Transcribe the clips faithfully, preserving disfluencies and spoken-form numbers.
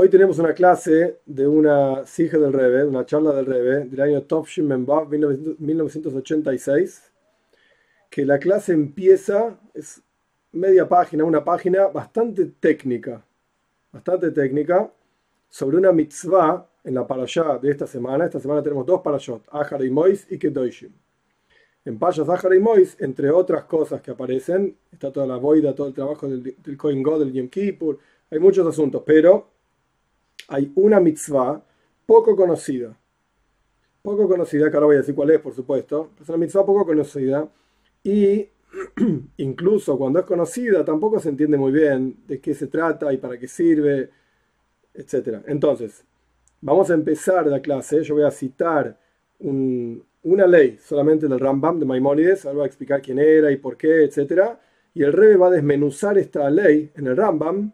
Hoy tenemos una clase de una sija del Rebbe, una charla del Rebbe del año Tovshin Memvav mil novecientos ochenta y seis, que la clase empieza, es media página, una página bastante técnica, bastante técnica, sobre una mitzvah en la parashá de esta semana. Esta semana tenemos dos parashot, Ahar y Mois y Kedoshim. En Payas Ahar y Mois, entre otras cosas que aparecen, está toda la boida, todo el trabajo del, del Kohen Gadol, del Yom Kippur, hay muchos asuntos, pero hay una mitzvah poco conocida, poco conocida, que ahora voy a decir cuál es, por supuesto, es una mitzvah poco conocida y incluso cuando es conocida tampoco se entiende muy bien de qué se trata y para qué sirve, etcétera. Entonces, vamos a empezar la clase. Yo voy a citar un, una ley solamente del Rambam de Maimónides, ahora voy a explicar quién era y por qué, etcétera. Y el Rebbe va a desmenuzar esta ley en el Rambam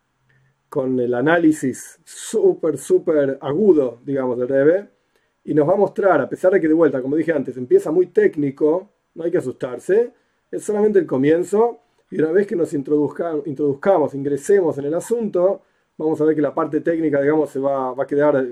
con el análisis súper, súper agudo, digamos, del Rebbe, y nos va a mostrar, a pesar de que de vuelta, como dije antes, empieza muy técnico, no hay que asustarse, es solamente el comienzo, y una vez que nos introduzca, introduzcamos, ingresemos en el asunto, vamos a ver que la parte técnica, digamos, se va, va a quedar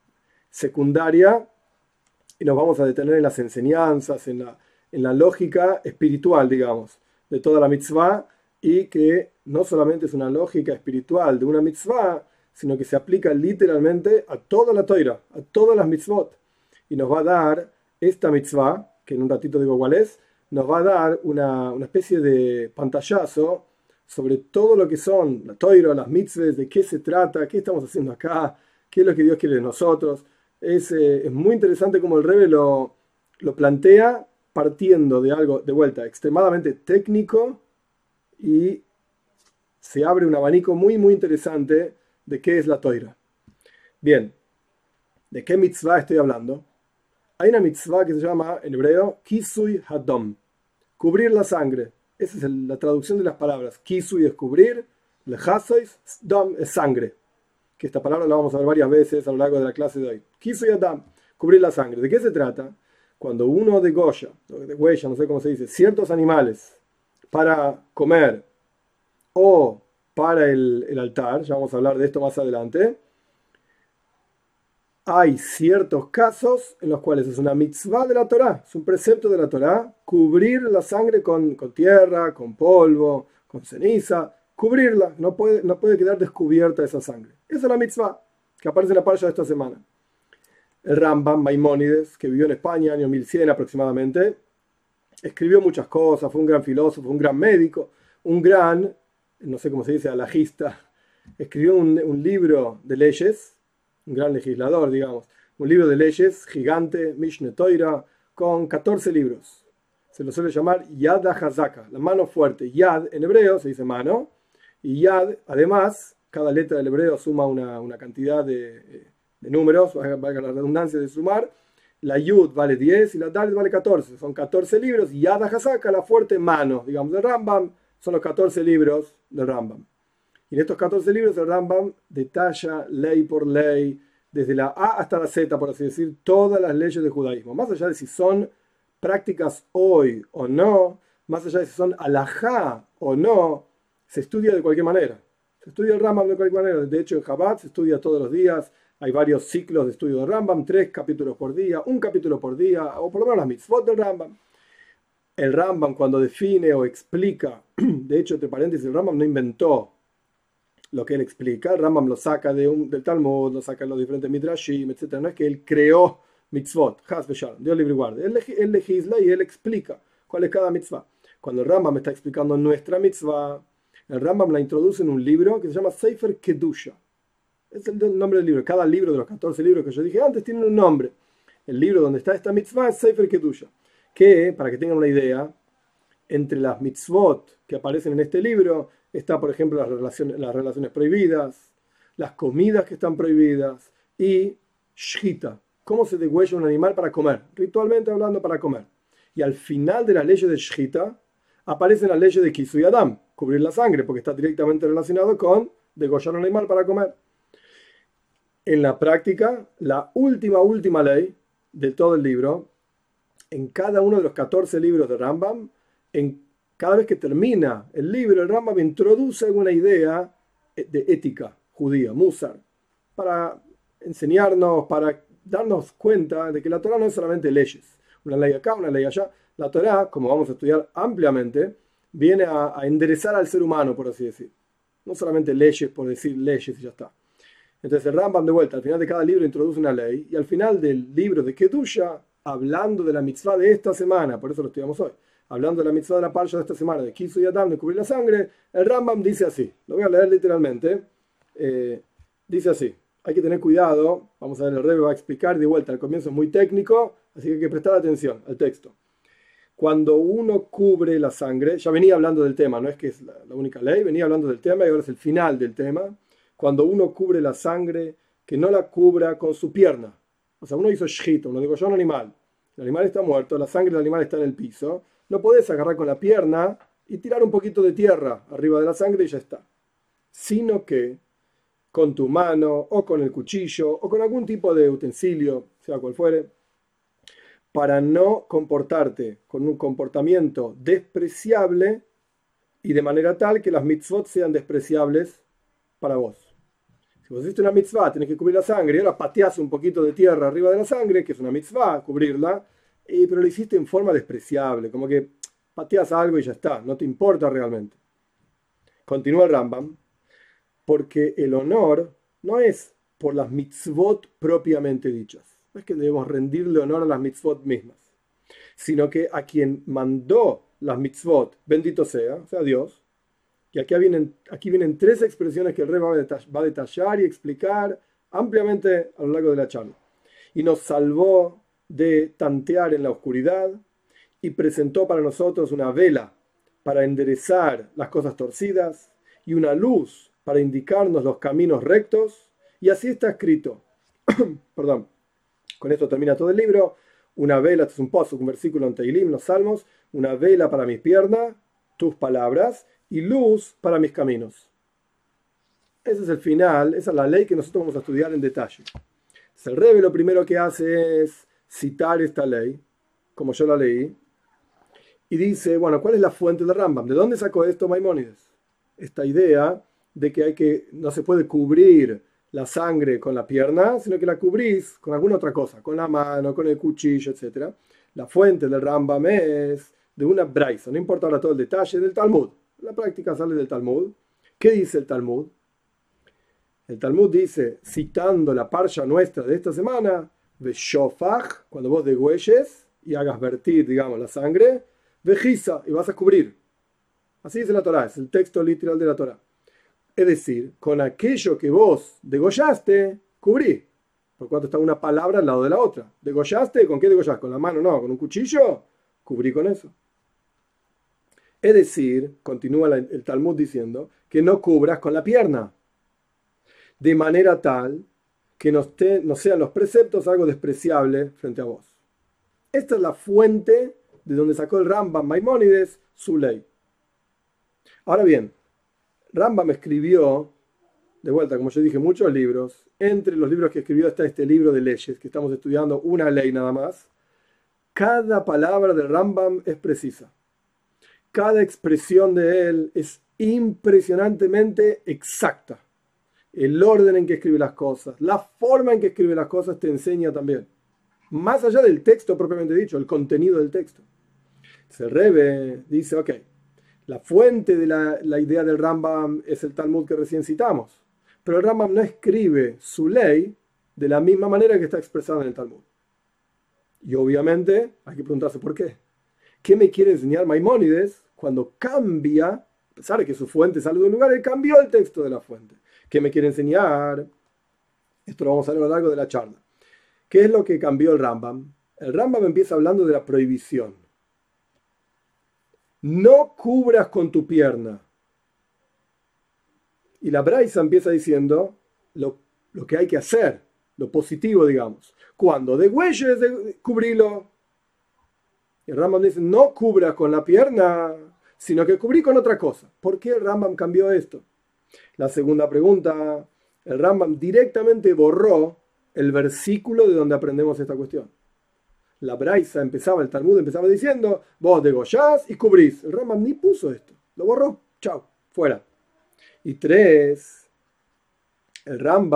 secundaria, y nos vamos a detener en las enseñanzas, en la, en la lógica espiritual, digamos, de toda la mitzvah, y que no solamente es una lógica espiritual de una mitzvah, sino que se aplica literalmente a toda la Toira, a todas las mitzvot. Y nos va a dar esta mitzvah, que en un ratito digo cuál es, nos va a dar una, una especie de pantallazo sobre todo lo que son la Toira, las mitzvahs, de qué se trata, qué estamos haciendo acá, qué es lo que Dios quiere de nosotros. Es, eh, es muy interesante cómo el Rebbe lo, lo plantea partiendo de algo, de vuelta, extremadamente técnico, y se abre un abanico muy muy interesante de qué es la Toira. Bien, ¿de qué mitzvah estoy hablando? Hay una mitzvah que se llama en hebreo Kisui Hadom, cubrir la sangre. Esa es el, la traducción de las palabras. Kisui es cubrir, lechasois, dom es sangre, que esta palabra la vamos a ver varias veces a lo largo de la clase de hoy. Kisui Hadom, cubrir la sangre. ¿De qué se trata? Cuando uno degolla, degüella, no sé cómo se dice, ciertos animales para comer o para el, el altar, ya vamos a hablar de esto más adelante, hay ciertos casos en los cuales es una mitzvah de la Torá, es un precepto de la Torá, cubrir la sangre con, con tierra, con polvo, con ceniza, cubrirla, no puede, no puede quedar descubierta esa sangre. Esa es la mitzvah que aparece en la parasha de esta semana. El Rambam Maimónides, que vivió en España, año mil cien aproximadamente, escribió muchas cosas, fue un gran filósofo, un gran médico, un gran, no sé cómo se dice, alajista. Escribió un, un libro de leyes, un gran legislador, digamos, un libro de leyes gigante, Mishneh Toira, con catorce libros. Se lo suele llamar Yad HaZaka, la mano fuerte. Yad en hebreo se dice mano, y Yad, además, cada letra del hebreo suma una, una cantidad de, de números, valga la redundancia de sumar. La Yud vale diez y la Dalet vale catorce. Son catorce libros. Y Yad HaZaka, la fuerte mano, digamos, del Rambam, son los catorce libros del Rambam. Y en estos catorce libros el Rambam detalla ley por ley, desde la A hasta la Z, por así decir, todas las leyes del judaísmo. Más allá de si son prácticas hoy o no, más allá de si son alajá o no, se estudia de cualquier manera. Se estudia el Rambam de cualquier manera. De hecho, en Chabad se estudia todos los días. Hay varios ciclos de estudio del Rambam, tres capítulos por día, un capítulo por día, o por lo menos las mitzvot del Rambam. El Rambam, cuando define o explica, de hecho, entre paréntesis, el Rambam no inventó lo que él explica. El Rambam lo saca de un, del Talmud, lo saca de los diferentes midrashim, etcétera. No es que él creó mitzvot, Chas v'Shalom, Dios libre y guarde. Él, él legisla y él explica cuál es cada mitzvah. Cuando el Rambam está explicando nuestra mitzvah, el Rambam la introduce en un libro que se llama Sefer Kedusha. Es el nombre del libro. Cada libro de los catorce libros que yo dije antes tiene un nombre. El libro donde está esta mitzvah es Sefer Kedusha, que, para que tengan una idea, entre las mitzvot que aparecen en este libro está, por ejemplo, las relaciones, las relaciones prohibidas, las comidas que están prohibidas y shchita, cómo se degüella un animal para comer, ritualmente hablando para comer. Y al final de las leyes de shchita aparecen las leyes de Kisui Adam, cubrir la sangre, porque está directamente relacionado con degollar un animal para comer. En la práctica, la última, última ley de todo el libro, en cada uno de los catorce libros de Rambam, en cada vez que termina el libro, el Rambam introduce alguna idea de ética judía, Musar. para enseñarnos, para darnos cuenta de que la Torá no es solamente leyes, una ley acá, una ley allá. La Torá, como vamos a estudiar ampliamente, viene a, a enderezar al ser humano, por así decir. No solamente leyes por decir leyes y ya está. Entonces el Rambam, de vuelta, al final de cada libro introduce una ley, y al final del libro de Kedusha, hablando de la mitzvah de esta semana, por eso lo estudiamos hoy, hablando de la mitzvah de la parsha de esta semana, de Kisu y Adam, de cubrir la sangre, el Rambam dice así, lo voy a leer literalmente, eh, dice así, hay que tener cuidado, vamos a ver, el Rebbe va a explicar de vuelta, al comienzo es muy técnico, así que hay que prestar atención al texto. Cuando uno cubre la sangre, ya venía hablando del tema, no es que es la, la única ley, venía hablando del tema y ahora es el final del tema. Cuando uno cubre la sangre, que no la cubra con su pierna. O sea, uno hizo shchita, uno degolló a un animal. El animal está muerto, la sangre del animal está en el piso. No podés agarrar con la pierna y tirar un poquito de tierra arriba de la sangre y ya está. Sino que con tu mano o con el cuchillo o con algún tipo de utensilio, sea cual fuere, para no comportarte con un comportamiento despreciable y de manera tal que las mitzvot sean despreciables para vos. Si vos hiciste una mitzvah, tenés que cubrir la sangre y ahora pateás un poquito de tierra arriba de la sangre, que es una mitzvah, cubrirla, y, pero lo hiciste en forma despreciable, como que pateás algo y ya está, no te importa realmente. Continúa el Rambam, porque el honor no es por las mitzvot propiamente dichas. No es que debemos rendirle honor a las mitzvot mismas, sino que a quien mandó las mitzvot, bendito sea, o sea Dios. Y aquí vienen, aquí vienen tres expresiones que el Rebbe va a detallar y explicar ampliamente a lo largo de la charla. Y nos salvó de tantear en la oscuridad y presentó para nosotros una vela para enderezar las cosas torcidas y una luz para indicarnos los caminos rectos. Y así está escrito. Perdón. Con esto termina todo el libro. Una vela, este es un pozo, un versículo en Teilim, los Salmos. Una vela para mis piernas, tus palabras, y luz para mis caminos. Ese es el final, esa es la ley que nosotros vamos a estudiar en detalle. El Rebbe lo primero que hace es citar esta ley, como yo la leí, y dice, bueno, ¿cuál es la fuente de Rambam? ¿De dónde sacó esto Maimónides? Esta idea de que, hay que no se puede cubrir la sangre con la pierna, sino que la cubrís con alguna otra cosa, con la mano, con el cuchillo, etcétera. La fuente del Rambam es de una braisa, no importa ahora todo el detalle, del Talmud. La práctica sale del Talmud. ¿Qué dice el Talmud? El Talmud dice, citando la parsha nuestra de esta semana, de shofach, cuando vos degüelles y hagas vertir, digamos, la sangre, vejisa, y vas a cubrir. Así dice la Torá, es el texto literal de la Torá. Es decir, con aquello que vos degollaste, cubrí. Por cuanto está una palabra al lado de la otra. ¿Degollaste? ¿Con qué degollaste? ¿Con la mano? No, ¿con un cuchillo? Cubrí con eso. Es decir, continúa el Talmud diciendo, que no cubras con la pierna, de manera tal que no, esté, no sean los preceptos algo despreciable frente a vos. Esta es la fuente de donde sacó el Rambam Maimónides su ley. Ahora bien, Rambam escribió, de vuelta, como yo dije, muchos libros. Entre los libros que escribió está este libro de leyes, que estamos estudiando una ley nada más. Cada palabra del Rambam es precisa. Cada expresión de él es impresionantemente exacta. El orden en que escribe las cosas, la forma en que escribe las cosas te enseña también. Más allá del texto propiamente dicho, el contenido del texto. El Rebbe dice, ok, la fuente de la, la idea del Rambam es el Talmud que recién citamos. Pero el Rambam no escribe su ley de la misma manera que está expresada en el Talmud. Y obviamente hay que preguntarse por qué. ¿Qué me quiere enseñar Maimónides cuando cambia, a pesar de que su fuente sale de un lugar, él cambió el texto de la fuente? ¿Qué me quiere enseñar? Esto lo vamos a ver a lo largo de la charla. ¿Qué es lo que cambió el Rambam? El Rambam empieza hablando de la prohibición. No cubras con tu pierna. Y la Braisa empieza diciendo lo, lo que hay que hacer, lo positivo, digamos. Cuando degüelles, de, cubrilo. Y el Rambam dice, no cubras con la pierna, sino que cubrí con otra cosa. ¿Por qué el Rambam cambió esto? La segunda pregunta, el Rambam directamente borró el versículo de donde aprendemos esta cuestión. La Braisa empezaba, el Talmud empezaba diciendo, vos degollás y cubrís. El Rambam ni puso esto, lo borró, chao, fuera. Y tres, el Rambam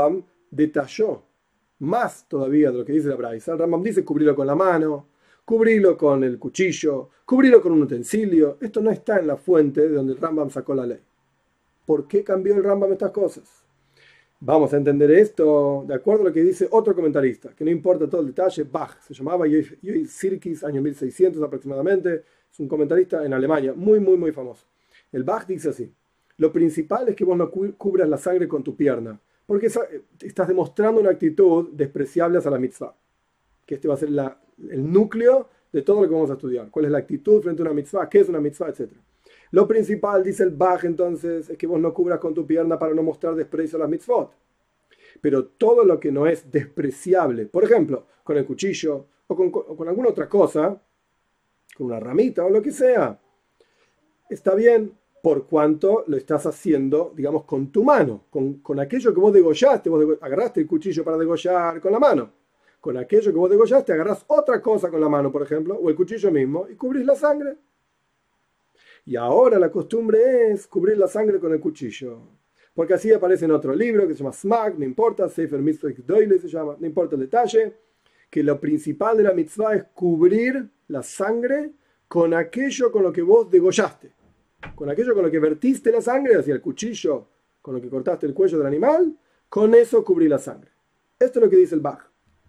detalló más todavía de lo que dice la Braisa. El Rambam dice cubrirlo con la mano, cubrirlo con el cuchillo, cubrirlo con un utensilio. Esto no está en la fuente de donde el Rambam sacó la ley. ¿Por qué cambió el Rambam estas cosas? Vamos a entender esto de acuerdo a lo que dice otro comentarista, que no importa todo el detalle, Bach, se llamaba Yoel Sirkis, año mil seiscientos aproximadamente, es un comentarista en Alemania, muy, muy, muy famoso. El Bach dice así: lo principal es que vos no cubras la sangre con tu pierna, porque estás demostrando una actitud despreciable hacia la mitzvah, que este va a ser la, el núcleo de todo lo que vamos a estudiar. ¿Cuál es la actitud frente a una mitzvah? ¿Qué es una mitzvah? Etcétera. Lo principal, dice el Bach, entonces, es que vos no cubras con tu pierna para no mostrar desprecio a las mitzvot. Pero todo lo que no es despreciable, por ejemplo, con el cuchillo o con, o con alguna otra cosa, con una ramita o lo que sea, está bien por cuanto lo estás haciendo, digamos, con tu mano, con, con aquello que vos degollaste. Vos dego- agarraste el cuchillo para degollar con la mano. Con aquello que vos degollaste, agarrás otra cosa con la mano, por ejemplo, o el cuchillo mismo, y cubrís la sangre. Y ahora la costumbre es cubrir la sangre con el cuchillo. Porque así aparece en otro libro que se llama Smag, no importa, Sefer Mitzvah Doyle se llama, no importa el detalle, que lo principal de la mitzvah es cubrir la sangre con aquello con lo que vos degollaste. Con aquello con lo que vertiste la sangre, hacia el cuchillo con lo que cortaste el cuello del animal, con eso cubrí la sangre. Esto es lo que dice el Bach.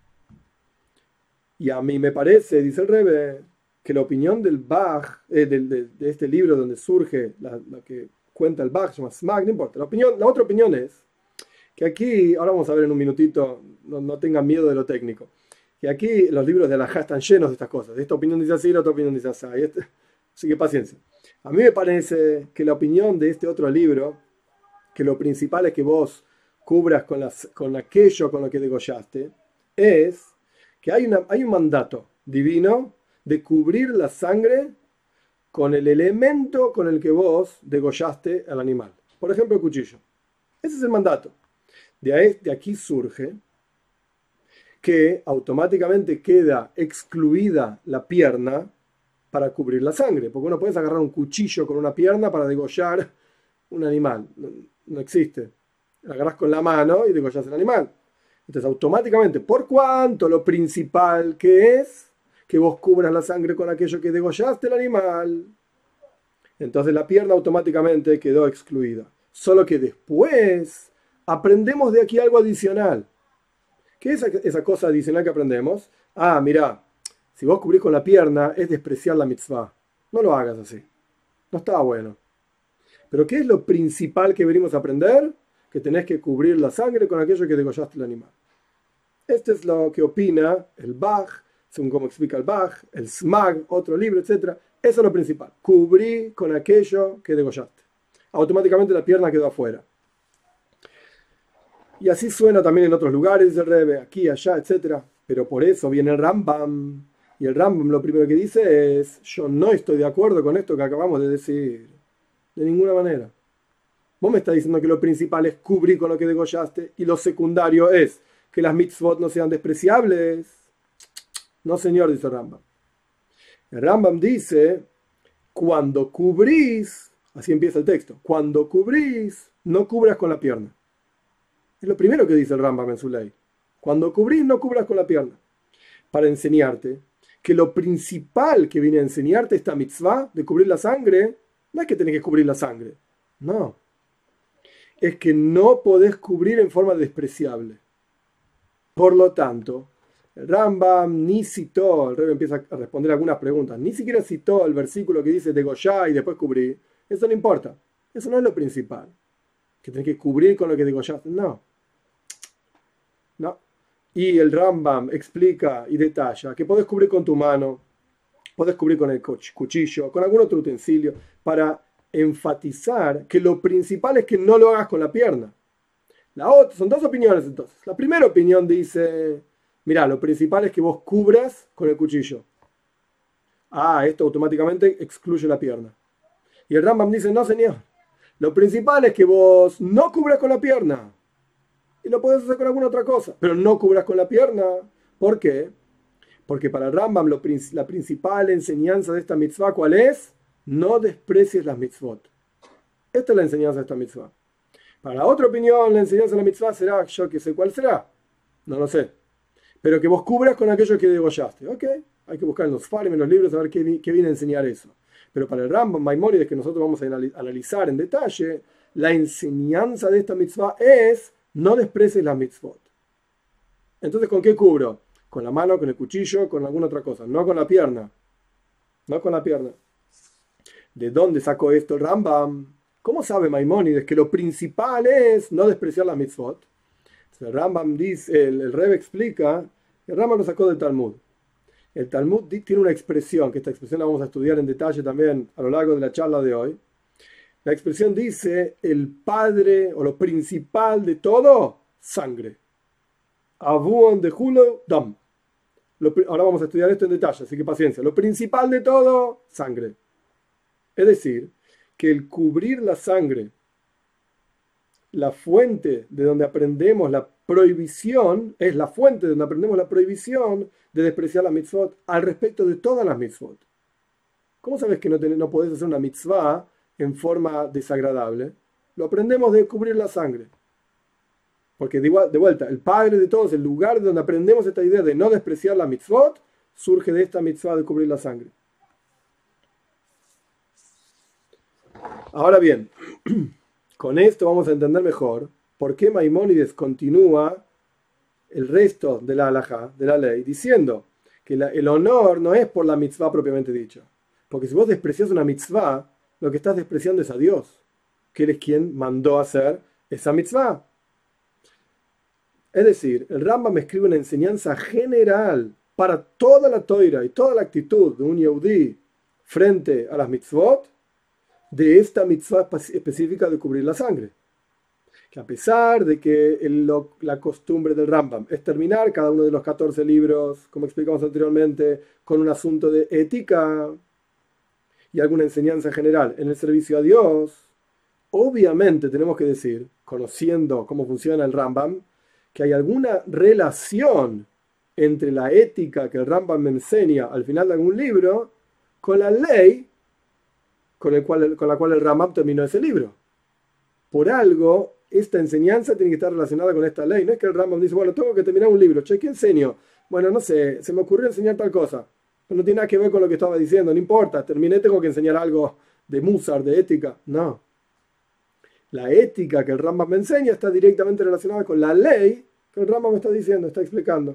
Y a mí me parece, dice el Rebbe, que la opinión del Bach, eh, de, de, de este libro donde surge la, la que cuenta el Bach, se llama Smag, no importa. La, opinión, la otra opinión es que aquí, ahora vamos a ver en un minutito, no, no tengan miedo de lo técnico, que aquí los libros de Alajá están llenos de estas cosas. Esta opinión dice así, la otra opinión dice así. Este, así que paciencia. A mí me parece que la opinión de este otro libro, que lo principal es que vos cubras con, las, con aquello con lo que degollaste, es que hay, una, hay un mandato divino de cubrir la sangre con el elemento con el que vos degollaste al animal. Por ejemplo, el cuchillo. Ese es el mandato. De, ahí, de aquí surge que automáticamente queda excluida la pierna para cubrir la sangre. Porque uno puede agarrar un cuchillo con una pierna para degollar un animal. No, no existe. La agarras con la mano y degollas el animal. Entonces, automáticamente, por cuanto lo principal que es que vos cubras la sangre con aquello que degollaste el animal, entonces la pierna automáticamente quedó excluida. Solo que después aprendemos de aquí algo adicional. ¿Qué es esa cosa adicional que aprendemos? Ah, mira, si vos cubrís con la pierna es despreciar la mitzvah. No lo hagas así. No está bueno. Pero ¿qué es lo principal que venimos a aprender? Que tenés que cubrir la sangre con aquello que degollaste el animal. Esto es lo que opina el Bach, según como explica el Bach, el Smag, otro libro, etcétera. Eso es lo principal. Cubrí con aquello que degollaste. Automáticamente la pierna quedó afuera. Y así suena también en otros lugares, dice el Rebbe, aquí, allá, etcétera. Pero por eso viene el Rambam. Y el Rambam lo primero que dice es: yo no estoy de acuerdo con esto que acabamos de decir. De ninguna manera. Vos me estás diciendo que lo principal es cubrir con lo que degollaste y lo secundario es que las mitzvot no sean despreciables. No, señor, dice el Rambam. El Rambam dice: cuando cubrís, así empieza el texto, cuando cubrís, no cubras con la pierna. Es lo primero que dice el Rambam en su ley. Cuando cubrís, no cubras con la pierna. Para enseñarte que lo principal que viene a enseñarte esta mitzvah de cubrir la sangre, no es que tenés que cubrir la sangre. No. Es que no podés cubrir en forma despreciable. Por lo tanto, el Rambam ni citó, el Rebbe empieza a responder algunas preguntas, ni siquiera citó el versículo que dice degollá y después cubrir. Eso no importa. Eso no es lo principal. Que tenés que cubrir con lo que degollaste. No. No. Y el Rambam explica y detalla que podés cubrir con tu mano, podés cubrir con el cuchillo, con algún otro utensilio, para enfatizar que lo principal es que no lo hagas con la pierna. La otra, son dos opiniones entonces. La primera opinión dice: mira, lo principal es que vos cubras con el cuchillo. Ah, esto automáticamente excluye la pierna. Y el Rambam dice: no, señor. Lo principal es que vos no cubras con la pierna. Y lo podés hacer con alguna otra cosa, pero no cubras con la pierna. ¿Por qué? Porque para el Rambam lo, la principal enseñanza de esta mitzvah, ¿cuál es? No desprecies las mitzvot. Esta es la enseñanza de esta mitzvah. Para la otra opinión, la enseñanza de la mitzvah será, yo que sé cuál será, no lo sé, pero que vos cubras con aquello que degollaste. Ok, hay que buscar en los farim, en los libros, a ver qué, qué viene a enseñar eso. Pero para el Rambam, Maimónides, que nosotros vamos a analizar en detalle, la enseñanza de esta mitzvah es no desprecies las mitzvot. Entonces, ¿con qué cubro? Con la mano, con el cuchillo, con alguna otra cosa, no con la pierna. No con la pierna. ¿De dónde sacó esto el Rambam? ¿Cómo sabe Maimónides que lo principal es no despreciar las mitzvot? El Rambam dice, el, el Rebbe explica, el Rambam lo sacó del Talmud. El Talmud tiene una expresión, que esta expresión la vamos a estudiar en detalle también a lo largo de la charla de hoy. La expresión dice, el padre o lo principal de todo, sangre. Avuon de Hulo, dam. Lo, ahora vamos a estudiar esto en detalle, así que paciencia. Lo principal de todo, sangre. Es decir, que el cubrir la sangre, la fuente de donde aprendemos la prohibición, es la fuente de donde aprendemos la prohibición de despreciar la mitzvot al respecto de todas las mitzvot. ¿Cómo sabes que no, tenés, no podés hacer una mitzvah en forma desagradable? Lo aprendemos de cubrir la sangre. Porque de, igual, de vuelta, el padre de todos, el lugar donde aprendemos esta idea de no despreciar la mitzvot, surge de esta mitzvah de cubrir la sangre. Ahora bien, con esto vamos a entender mejor por qué Maimónides continúa el resto de la halajá, de la ley, diciendo que la, el honor no es por la mitzvah propiamente dicha. Porque si vos desprecias una mitzvah, lo que estás despreciando es a Dios, que Él es quien mandó hacer esa mitzvah. Es decir, el Rambam escribe una enseñanza general para toda la toira y toda la actitud de un yehudí frente a las mitzvot, de esta mitzvah específica de cubrir la sangre. Que a pesar de que el, lo, la costumbre del Rambam es terminar cada uno de los catorce libros, como explicamos anteriormente, con un asunto de ética y alguna enseñanza general en el servicio a Dios, obviamente tenemos que decir, conociendo cómo funciona el Rambam, que hay alguna relación entre la ética que el Rambam me enseña al final de algún libro con la ley con, el cual, con la cual el Rambam terminó ese libro. Por algo, esta enseñanza tiene que estar relacionada con esta ley. No es que el Rambam dice, bueno, tengo que terminar un libro. Che, ¿qué enseño? Bueno, no sé, se me ocurrió enseñar tal cosa. Pero no tiene nada que ver con lo que estaba diciendo. No importa, terminé, tengo que enseñar algo de Musar, de ética. No. La ética que el Rambam me enseña está directamente relacionada con la ley que el Rambam me está diciendo, está explicando.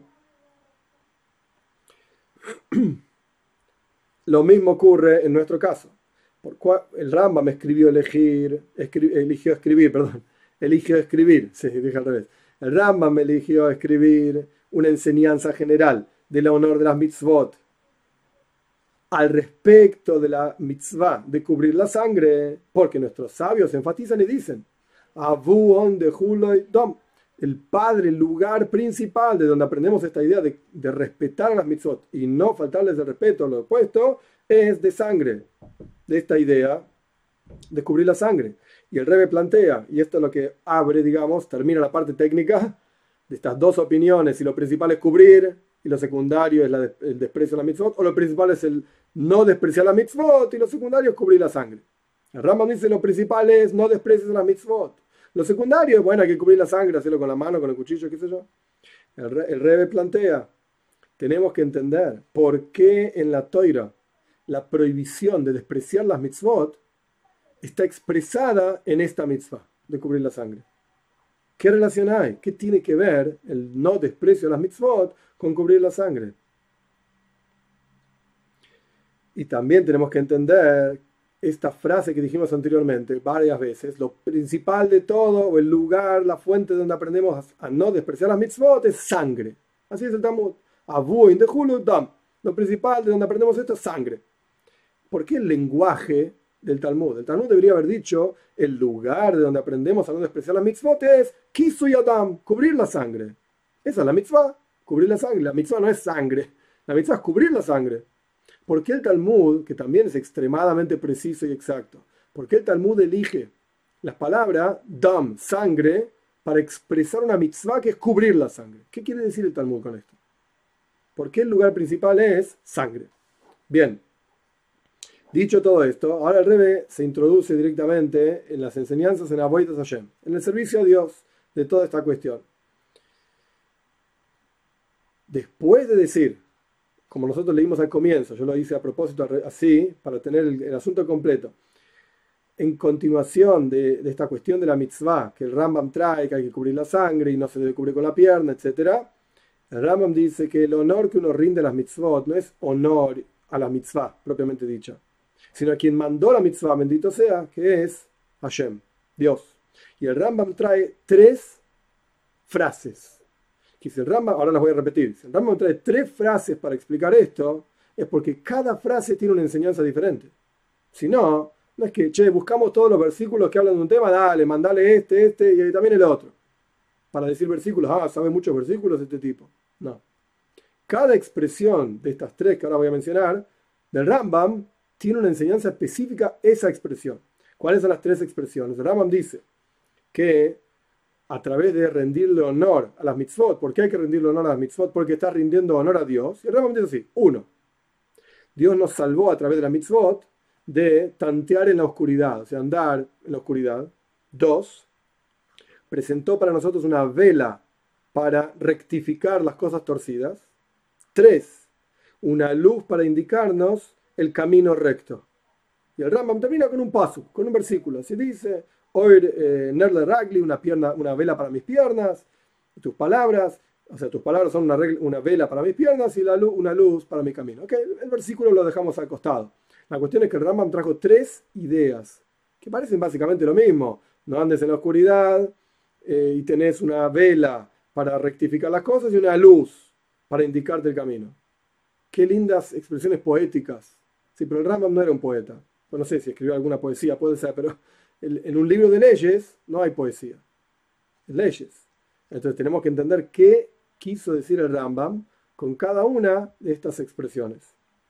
Lo mismo ocurre en nuestro caso. Por cual, el Rambam escribió elegir, escri, eligió escribir, perdón, eligió escribir, sí, dije al revés. El Rambam eligió escribir una enseñanza general del honor de las mitzvot al respecto de la mitzvah de cubrir la sangre, porque nuestros sabios enfatizan y dicen, Avuon de Huloy Dom, el padre, el lugar principal de donde aprendemos esta idea de, de respetar a las mitzvot y no faltarles el respeto, lo opuesto, es de sangre, de esta idea de cubrir la sangre. Y el Rebbe plantea, y esto es lo que abre, digamos, termina la parte técnica de estas dos opiniones, si lo principal es cubrir y lo secundario es la de, el desprecio a la mitzvot, o lo principal es el no despreciar la mitzvot y lo secundario es cubrir la sangre. El Rambam dice lo principal es no desprecies la mitzvot. Lo secundario es, bueno, hay que cubrir la sangre, hacerlo con la mano, con el cuchillo, qué sé yo. El, Re, el Rebbe plantea, tenemos que entender por qué en la Toira la prohibición de despreciar las mitzvot está expresada en esta mitzvah de cubrir la sangre. ¿Qué relación hay? ¿Qué tiene que ver el no desprecio a las mitzvot con cubrir la sangre? Y también tenemos que entender esta frase que dijimos anteriormente varias veces, lo principal de todo, o el lugar, la fuente donde aprendemos a no despreciar las mitzvot es sangre. Así es el Talmud. Avuin de Hulu Dam. Lo principal de donde aprendemos esto es sangre. ¿Por qué el lenguaje del Talmud? El Talmud debería haber dicho, el lugar de donde aprendemos a no despreciar las mitzvot es Kisu Yadam, cubrir la sangre. Esa es la mitzvah, cubrir la sangre. La mitzvah no es sangre, la mitzvah es cubrir la sangre. ¿Por qué el Talmud, que también es extremadamente preciso y exacto, por qué el Talmud elige las palabras dam, sangre, para expresar una mitzvah que es cubrir la sangre? ¿Qué quiere decir el Talmud con esto? ¿Por qué el lugar principal es sangre? Bien, Dicho todo esto, ahora el Rebbe se introduce directamente en las enseñanzas en Avodas Hashem, en el servicio a Dios de toda esta cuestión. Después de decir, como nosotros leímos al comienzo, yo lo hice a propósito así, para tener el, el asunto completo, en continuación de, de esta cuestión de la mitzvah, que el Rambam trae, que hay que cubrir la sangre y no se debe cubrir con la pierna, etcétera, el Rambam dice que el honor que uno rinde a las mitzvot no es honor a la mitzvah propiamente dicha, sino a quien mandó la mitzvah, bendito sea, que es Hashem, Dios. Y el Rambam trae tres frases. Que si el Rambam, ahora las voy a repetir, si el Rambam trae tres frases para explicar esto, es porque cada frase tiene una enseñanza diferente. Si no, no es que, che, buscamos todos los versículos que hablan de un tema, dale, mandale este, este y también el otro. Para decir versículos, ah, sabe muchos versículos de este tipo. No. Cada expresión de estas tres que ahora voy a mencionar, del Rambam, tiene una enseñanza específica esa expresión. ¿Cuáles son las tres expresiones? El Rambam dice que a través de rendirle honor a las mitzvot, ¿por qué hay que rendirle honor a las mitzvot? Porque está rindiendo honor a Dios. Y el Rambam dice así, uno, Dios nos salvó a través de las mitzvot de tantear en la oscuridad, o sea, andar en la oscuridad. Dos, presentó para nosotros una vela para rectificar las cosas torcidas. Tres, una luz para indicarnos el camino recto. Y el Rambam termina con un paso, con un versículo. Así dice, oír eh, Nerle Ragli, una, pierna, una vela para mis piernas, tus palabras, o sea, tus palabras son una, regla, una vela para mis piernas y la luz, una luz para mi camino. Okay, el versículo lo dejamos al costado. La cuestión es que el Rambam trajo tres ideas que parecen básicamente lo mismo. No andes en la oscuridad eh, y tenés una vela para rectificar las cosas y una luz para indicarte el camino. Qué lindas expresiones poéticas. Sí, pero el Rambam no era un poeta. Bueno, no sé si escribió alguna poesía, puede ser, pero en un libro de leyes no hay poesía. Leyes. Entonces tenemos que entender qué quiso decir el Rambam con cada una de estas expresiones.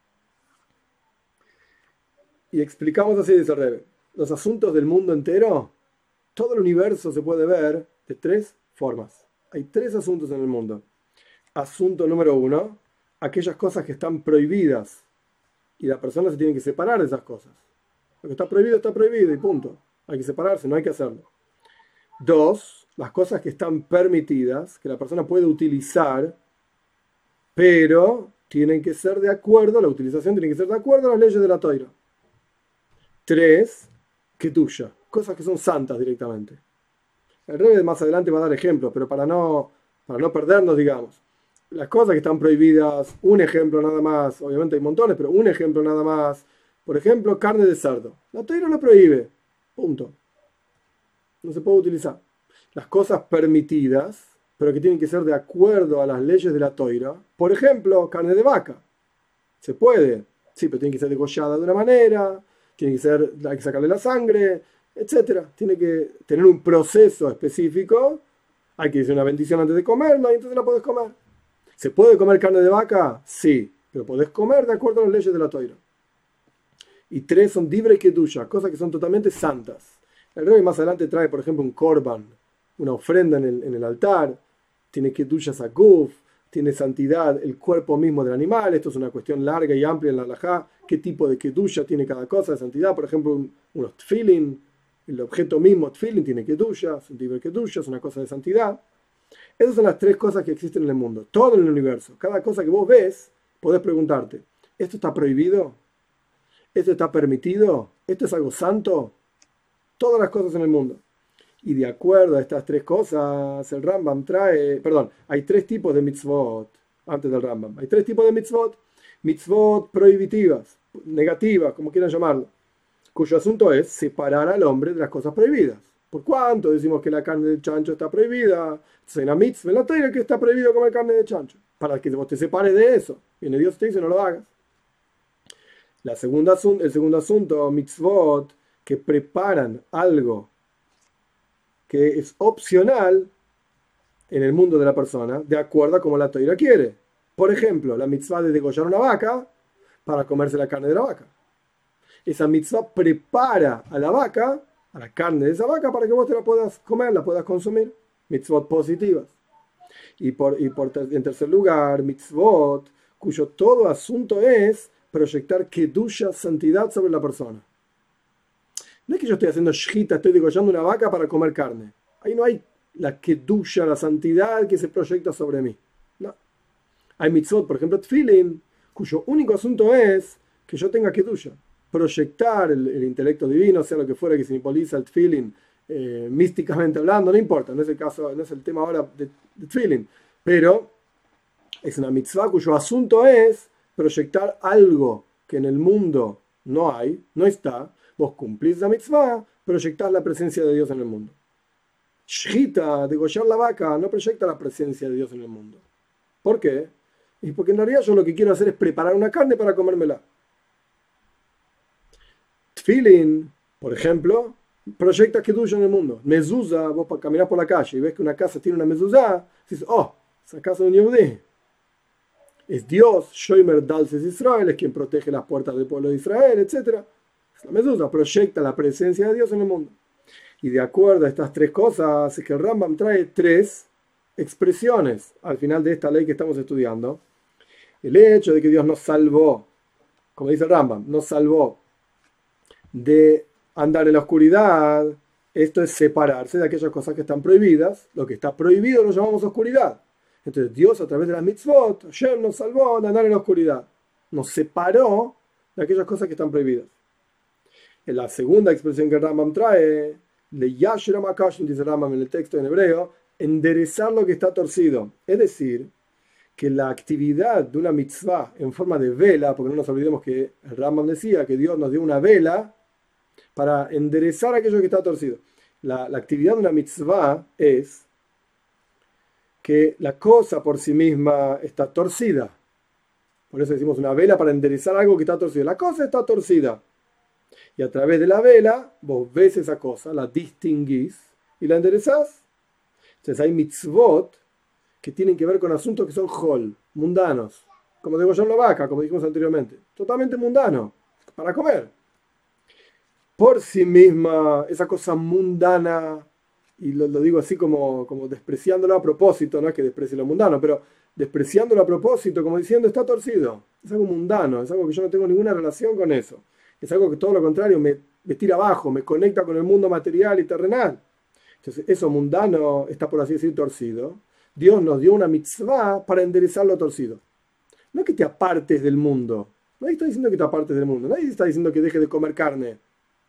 Y explicamos así, dice el Rebbe, los asuntos del mundo entero, todo el universo se puede ver de tres formas. Hay tres asuntos en el mundo. Asunto número uno, aquellas cosas que están prohibidas y la persona se tiene que separar de esas cosas. Lo que está prohibido está prohibido y punto. Hay que separarse, no hay que hacerlo. Dos, las cosas que están permitidas, que la persona puede utilizar, pero tienen que ser de acuerdo, la utilización tiene que ser de acuerdo a las leyes de la Toira. Tres, Kedusha, cosas que son santas directamente. El Rebbe más adelante va a dar ejemplos, pero para no, para no perdernos, digamos. Las cosas que están prohibidas, un ejemplo nada más, obviamente hay montones, pero un ejemplo nada más. Por ejemplo, carne de cerdo. La Toira lo prohíbe, punto. No se puede utilizar. Las cosas permitidas, pero que tienen que ser de acuerdo a las leyes de la Toira. Por ejemplo, carne de vaca. Se puede, sí, pero tiene que ser degollada de una manera, tiene que ser, hay que sacarle la sangre, etcétera. Tiene que tener un proceso específico. Hay que decir una bendición antes de comerla y entonces la puedes comer. ¿Se puede comer carne de vaca? Sí, pero podés comer de acuerdo a las leyes de la Toira. Y tres son divrei kedusha, cosas que son totalmente santas. El Rebbe más adelante trae, por ejemplo, un korban, una ofrenda en el, en el altar, tiene kedusha saguf, tiene santidad el cuerpo mismo del animal. Esto es una cuestión larga y amplia en la halajá, qué tipo de kedusha tiene cada cosa de santidad. Por ejemplo, un, unos tfilin, el objeto mismo tfilin tiene kedusha, es un divrei kedusha, es una cosa de santidad. Esas son las tres cosas que existen en el mundo, todo en el universo. Cada cosa que vos ves, podés preguntarte, ¿esto está prohibido? ¿Esto está permitido? ¿Esto es algo santo? Todas las cosas en el mundo. Y de acuerdo a estas tres cosas, el Rambam trae, perdón, hay tres tipos de mitzvot, antes del Rambam, hay tres tipos de mitzvot, mitzvot prohibitivas, negativas, como quieran llamarlo, cuyo asunto es separar al hombre de las cosas prohibidas. ¿Por cuánto decimos que la carne de chancho está prohibida? Entonces hay una mitzvah en la Torá que está prohibido comer carne de chancho, para que vos te separes de eso. Viene Dios te dice, no lo hagas. La segunda, el segundo asunto, mitzvot, que preparan algo que es opcional en el mundo de la persona, de acuerdo a como la Torá quiere. Por ejemplo, la mitzvah de degollar una vaca para comerse la carne de la vaca. Esa mitzvah prepara a la vaca, a la carne de esa vaca, para que vos te la puedas comer, la puedas consumir. Mitzvot positivas. Y, por, y por, en tercer lugar, mitzvot, cuyo todo asunto es proyectar kedusha, santidad sobre la persona. No es que yo estoy haciendo shita, estoy degollando una vaca para comer carne. Ahí no hay la kedusha, la santidad que se proyecta sobre mí. No. Hay mitzvot, por ejemplo, tefilin, cuyo único asunto es que yo tenga kedusha. Proyectar el, el intelecto divino, sea lo que fuera que simboliza el tefilin, eh, místicamente hablando, no importa, no es el caso, no es el tema ahora de, de tefilin, pero es una mitzvah cuyo asunto es proyectar algo que en el mundo no hay, no está. Vos cumplís la mitzvah, proyectás la presencia de Dios en el mundo. Shchita, degollar la vaca, no proyecta la presencia de Dios en el mundo. ¿Por qué? Y porque en realidad yo lo que quiero hacer es preparar una carne para comérmela. Tfilin, por ejemplo, proyecta kedusha en el mundo. Mezuzá, vos caminás por la calle y ves que una casa tiene una mezuzá, dices, oh, esa casa de un yehudí. Es Dios, Shomer Dalces Israel, es quien protege las puertas del pueblo de Israel, etcétera. La mezuzá proyecta la presencia de Dios en el mundo. Y de acuerdo a estas tres cosas, es que el Rambam trae tres expresiones al final de esta ley que estamos estudiando. El hecho de que Dios nos salvó, como dice el Rambam, nos salvó de andar en la oscuridad, esto es separarse de aquellas cosas que están prohibidas. Lo que está prohibido lo llamamos oscuridad. Entonces Dios a través de las mitzvot, Hashem nos salvó de andar en la oscuridad. Nos separó de aquellas cosas que están prohibidas. En la segunda expresión que el Rambam trae, le yashram akashim, dice el Rambam en el texto en hebreo, enderezar lo que está torcido. Es decir, que la actividad de una mitzvah en forma de vela, porque no nos olvidemos que el Rambam decía que Dios nos dio una vela para enderezar aquello que está torcido. La, la actividad de una mitzvah es que la cosa por sí misma está torcida. Por eso decimos una vela para enderezar algo que está torcido. La cosa está torcida. Y a través de la vela, vos ves esa cosa, la distinguís y la enderezás. Entonces hay mitzvot que tienen que ver con asuntos que son hol, mundanos. Como degollar la vaca, como dijimos anteriormente. Totalmente mundano, para comer. Por sí misma, esa cosa mundana, y lo, lo digo así como, como despreciándolo a propósito, no es que desprecie lo mundano, pero despreciándolo a propósito, como diciendo, está torcido. Es algo mundano, es algo que yo no tengo ninguna relación con eso. Es algo que todo lo contrario me, me tira abajo, me conecta con el mundo material y terrenal. Entonces, eso mundano está, por así decir, torcido. Dios nos dio una mitzvah para enderezar lo torcido. No es que te apartes del mundo. Nadie está diciendo que te apartes del mundo. Nadie está diciendo que dejes de comer carne.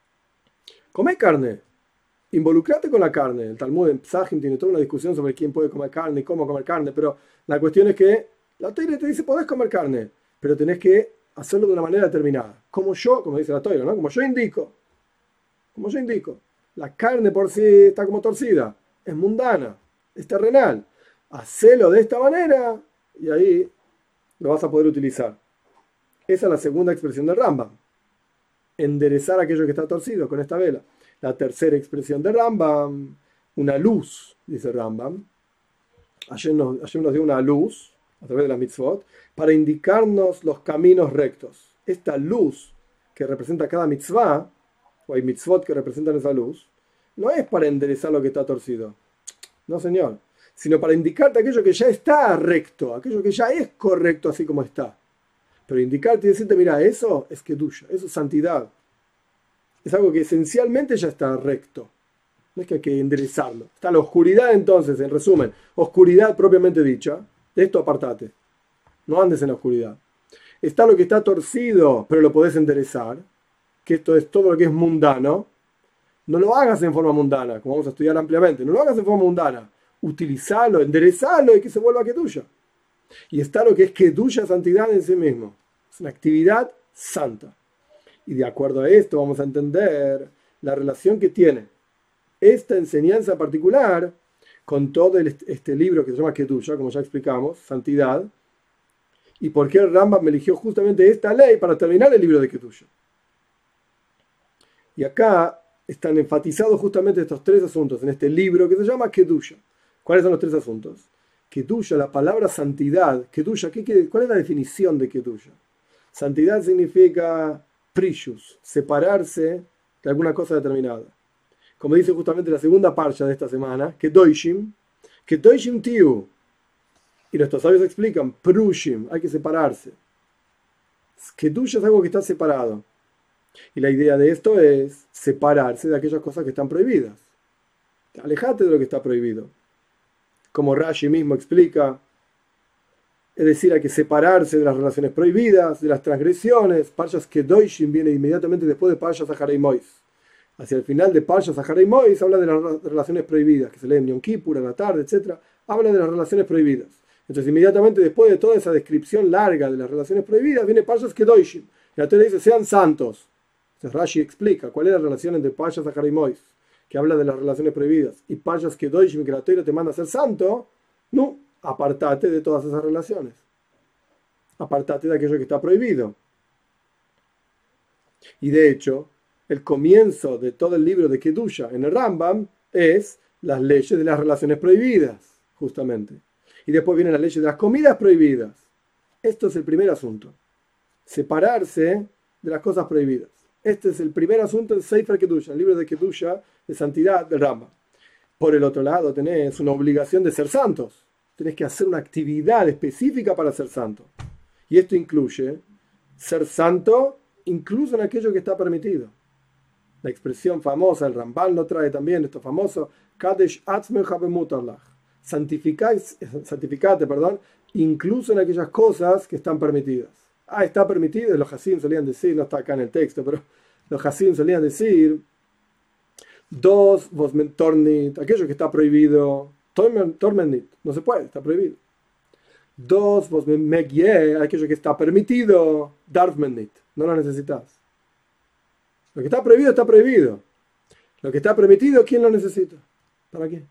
Come carne. Involucrate con la carne. El Talmud en Psahim tiene toda una discusión sobre quién puede comer carne y cómo comer carne. Pero la cuestión es que la Torá te dice, podés comer carne, pero tenés que hacerlo de una manera determinada. Como yo, como dice la Torá, ¿no? Como yo indico. Como yo indico. La carne por sí está como torcida. Es mundana. Es terrenal. Hacelo de esta manera y ahí lo vas a poder utilizar. Esa es la segunda expresión del Rambam. Enderezar aquello que está torcido con esta vela. La tercera expresión del Rambam, una luz, dice Rambam. Ayer nos, ayer nos dio una luz a través de la mitzvot para indicarnos los caminos rectos. Esta luz que representa cada mitzvah, o hay mitzvot que representan esa luz, no es para enderezar lo que está torcido. No, señor. Sino para indicarte aquello que ya está recto, aquello que ya es correcto así como está. Pero indicarte y decirte, mira, eso es kedusha, eso es santidad. Es algo que esencialmente ya está recto. No es que hay que enderezarlo. Está la oscuridad entonces, en resumen, oscuridad propiamente dicha. De esto apartate. No andes en la oscuridad. Está lo que está torcido, pero lo podés enderezar. Que esto es todo lo que es mundano. No lo hagas en forma mundana, como vamos a estudiar ampliamente. No lo hagas en forma mundana. Utilizalo, enderezalo y que se vuelva kedusha. Y está lo que es kedusha, santidad en sí mismo. Es una actividad santa. Y de acuerdo a esto vamos a entender la relación que tiene esta enseñanza particular con todo el, este libro que se llama kedusha, como ya explicamos, santidad, y por qué el Rambam me eligió justamente esta ley para terminar el libro de kedusha. Y acá están enfatizados justamente estos tres asuntos en este libro que se llama kedusha. ¿Cuáles son los tres asuntos? Kedusha, la palabra santidad. Kedusha, ¿qué, qué, ¿cuál es la definición de kedusha? Santidad significa prishus, separarse de alguna cosa determinada. Como dice justamente la segunda parcha de esta semana, kedoshim, kedoshim tiu. Y nuestros sabios explican, prushim, hay que separarse. Kedusha es algo que está separado. Y la idea de esto es separarse de aquellas cosas que están prohibidas. Alejate de lo que está prohibido. Como Rashi mismo explica, es decir, hay que separarse de las relaciones prohibidas, de las transgresiones. Parshas Kedoshim viene inmediatamente después de Parshas Aharei Mois. Hacia el final de Parshas Aharei Mois habla de las relaciones prohibidas, que se leen en Yom Kippur, en la tarde, etcétera. Habla de las relaciones prohibidas. Entonces, inmediatamente después de toda esa descripción larga de las relaciones prohibidas, viene Parshas Kedoshim. Y la Torah dice, sean santos. Entonces, Rashi explica cuál es la relación entre Parshas Aharei Mois, que habla de las relaciones prohibidas, y Parshas Kedoshim, que la Torah te manda a ser santo. No, apartate de todas esas relaciones. Apartate de aquello que está prohibido. Y de hecho, el comienzo de todo el libro de Kedusha en el Rambam es las leyes de las relaciones prohibidas, justamente. Y después vienen las leyes de las comidas prohibidas. Esto es el primer asunto. Separarse de las cosas prohibidas. Este es el primer asunto en Sefer Kedusha, el libro de Kedusha, de santidad del Rambam. Por el otro lado, tenés una obligación de ser santos. Tenés que hacer una actividad específica para ser santo. Y esto incluye ser santo incluso en aquello que está permitido. La expresión famosa, el Rambam lo trae también, esto famoso, Kadesh atzmecha bemutarlach. Santificate, perdón, incluso en aquellas cosas que están permitidas. Ah, está permitido, los Hasidim solían decir, no está acá en el texto, pero los Hasidim solían decir, dos, vos tornit, aquello que está prohibido, tormenit, no se puede, está prohibido. Dos, vos megye, aquello que está permitido, darfmenit, no lo necesitas. Lo que está prohibido, está prohibido. Lo que está permitido, ¿quién lo necesita? ¿Para qué?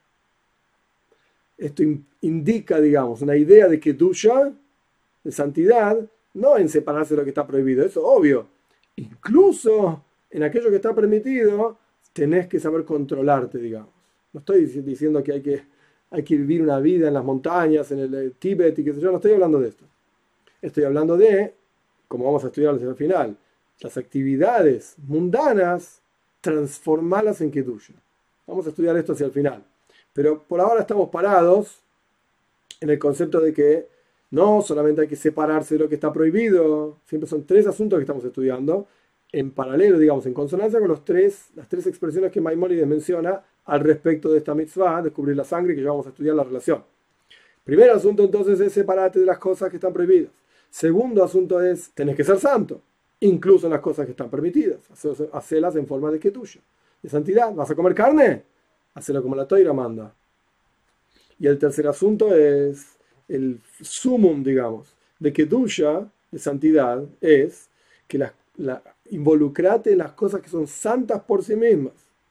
Esto indica, digamos, una idea de kedusha, de santidad, no en separarse de lo que está prohibido, eso es obvio. Incluso en aquello que está permitido, tenés que saber controlarte, digamos. No estoy diciendo que hay que, hay que vivir una vida en las montañas, en el Tíbet y qué sé yo, no estoy hablando de esto. Estoy hablando de, como vamos a estudiar hacia el final, las actividades mundanas, transformarlas en kedusha. Vamos a estudiar esto hacia el final. Pero por ahora estamos parados en el concepto de que no solamente hay que separarse de lo que está prohibido, siempre son tres asuntos que estamos estudiando, en paralelo, digamos, en consonancia con los tres, las tres expresiones que Maimónides menciona al respecto de esta mitzvah, descubrir la sangre, que ya vamos a estudiar la relación. Primer asunto entonces es separarte de las cosas que están prohibidas. Segundo asunto es, tenés que ser santo, incluso en las cosas que están permitidas, hacerlas en forma de kedusha, de santidad. ¿Vas a comer carne? Hacelo como la Toira manda. Y el tercer asunto es el sumum, digamos, de kedusha, de santidad, es que la, la, involucrate en las cosas que son santas por sí mismas.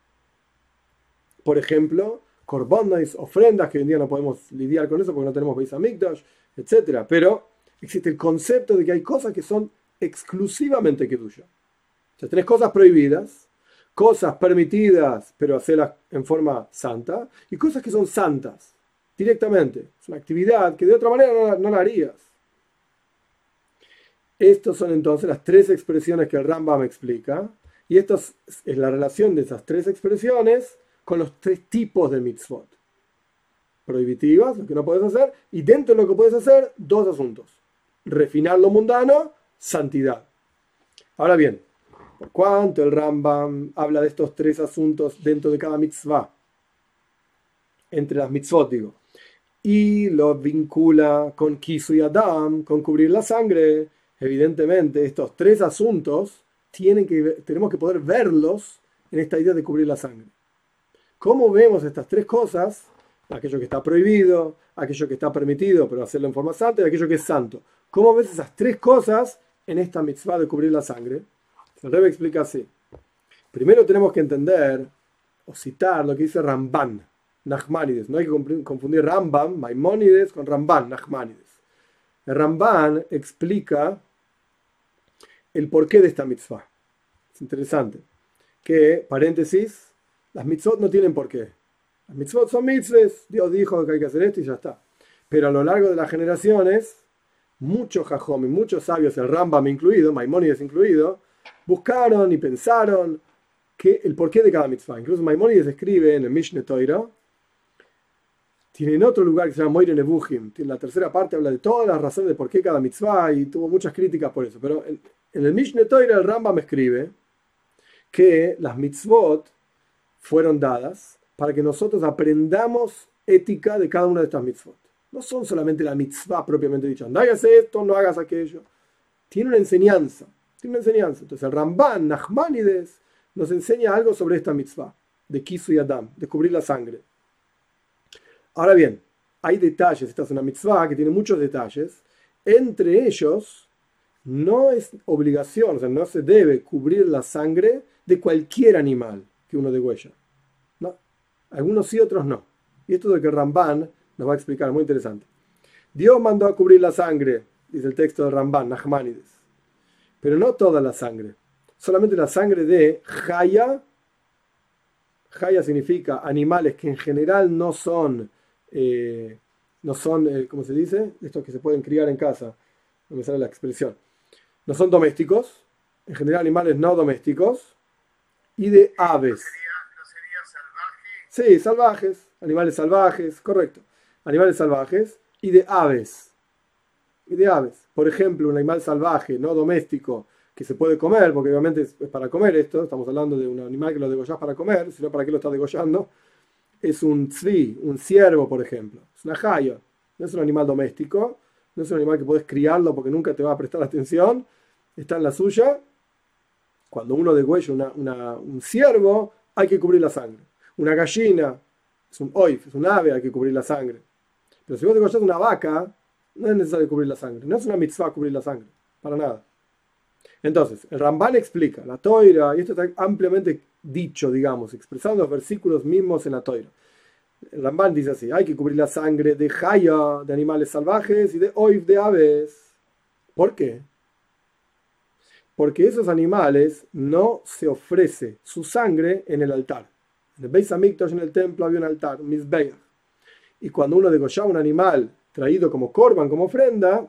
Por ejemplo, korbanos, ofrendas, que hoy en día no podemos lidiar con eso porque no tenemos Beis Hamikdash, etcétera. Pero existe el concepto de que hay cosas que son exclusivamente kedusha. O sea, tenés cosas prohibidas, cosas permitidas, pero hacerlas en forma santa, y cosas que son santas, directamente. Es una actividad que de otra manera no, no la harías. Estas son entonces las tres expresiones que el Rambam explica, y esta es, es la relación de esas tres expresiones con los tres tipos de mitzvot. Prohibitivas, lo que no puedes hacer, y dentro de lo que puedes hacer, dos asuntos. Refinar lo mundano, santidad. Ahora bien, ¿por cuánto el Rambam habla de estos tres asuntos dentro de cada mitzvah? Entre las mitzvot, digo. Y lo vincula con Kisu y Adam, con cubrir la sangre. Evidentemente, estos tres asuntos tienen que, tenemos que poder verlos en esta idea de cubrir la sangre. ¿Cómo vemos estas tres cosas? Aquello que está prohibido, aquello que está permitido, pero hacerlo en forma santa, y aquello que es santo. ¿Cómo ves esas tres cosas en esta mitzvah de cubrir la sangre? El Rebbe explica así. Primero tenemos que entender o citar lo que dice Ramban, Nachmanides. No hay que confundir Rambam, Maimónides, con Ramban, Nachmanides. El Ramban explica el porqué de esta mitzvah. Es interesante. Que, paréntesis, las mitzvot no tienen porqué. Las mitzvot son mitzvahs. Dios dijo que hay que hacer esto y ya está. Pero a lo largo de las generaciones, muchos jajom y muchos sabios, el Rambam incluido, Maimónides incluido, buscaron y pensaron que el porqué de cada mitzvah. Incluso Maimónides escribe en el Mishneh Torah, Tiene en otro lugar que se llama Moire Nebuchim. En la tercera parte habla de todas las razones de por qué cada mitzvah y tuvo muchas críticas por eso. Pero en, en el Mishneh Torah el Rambam escribe que las mitzvot fueron dadas para que nosotros aprendamos ética de cada una de estas mitzvot. No son solamente la mitzvah propiamente dicha. No hagas esto, no hagas aquello. Tiene una enseñanza. Tiene una enseñanza. Entonces el Ramban, Nachmanides, nos enseña algo sobre esta mitzvah de Kisu y Adam, de cubrir la sangre. Ahora bien, hay detalles. Esta es una mitzvah que tiene muchos detalles. Entre ellos, no es obligación, o sea, no se debe cubrir la sangre de cualquier animal que uno degüella. No. Algunos sí, otros no. Y esto es lo que Ramban nos va a explicar, muy interesante. Dios mandó a cubrir la sangre, dice el texto de Ramban, Nachmanides. Pero no toda la sangre. Solamente la sangre de Jaya. Jaya significa animales que en general no son... Eh, no son, eh, ¿cómo se dice? Estos que se pueden criar en casa, no me sale la expresión. No son domésticos, en general animales no domésticos, y de aves. ¿No sería, no sería salvaje? Sí, salvajes, animales salvajes, correcto. Animales salvajes y de aves. Y de aves. Por ejemplo, un animal salvaje, no doméstico, que se puede comer, porque obviamente es para comer esto, estamos hablando de un animal que lo degollás para comer, sino para qué lo estás degollando. Es un tzvi, un ciervo, por ejemplo. Es una jaya. No es un animal doméstico. No es un animal que puedes criarlo porque nunca te va a prestar atención. Está en la suya. Cuando uno degüella una, una, un ciervo, hay que cubrir la sangre. Una gallina, es un oif, es un ave, hay que cubrir la sangre. Pero si vos degollás una vaca, no es necesario cubrir la sangre. No es una mitzvah cubrir la sangre. Para nada. Entonces, el Ramban explica, la Toira, y esto está ampliamente dicho, digamos, expresando los versículos mismos en la Toira. El Ramban dice así, hay que cubrir la sangre de Jaya, de animales salvajes, y de Oif, de aves. ¿Por qué? Porque esos animales no se ofrece su sangre en el altar. En el Beis Hamikdash, en el templo, había un altar, un Mizbeach. Y cuando uno degollaba un animal traído como korban, como ofrenda,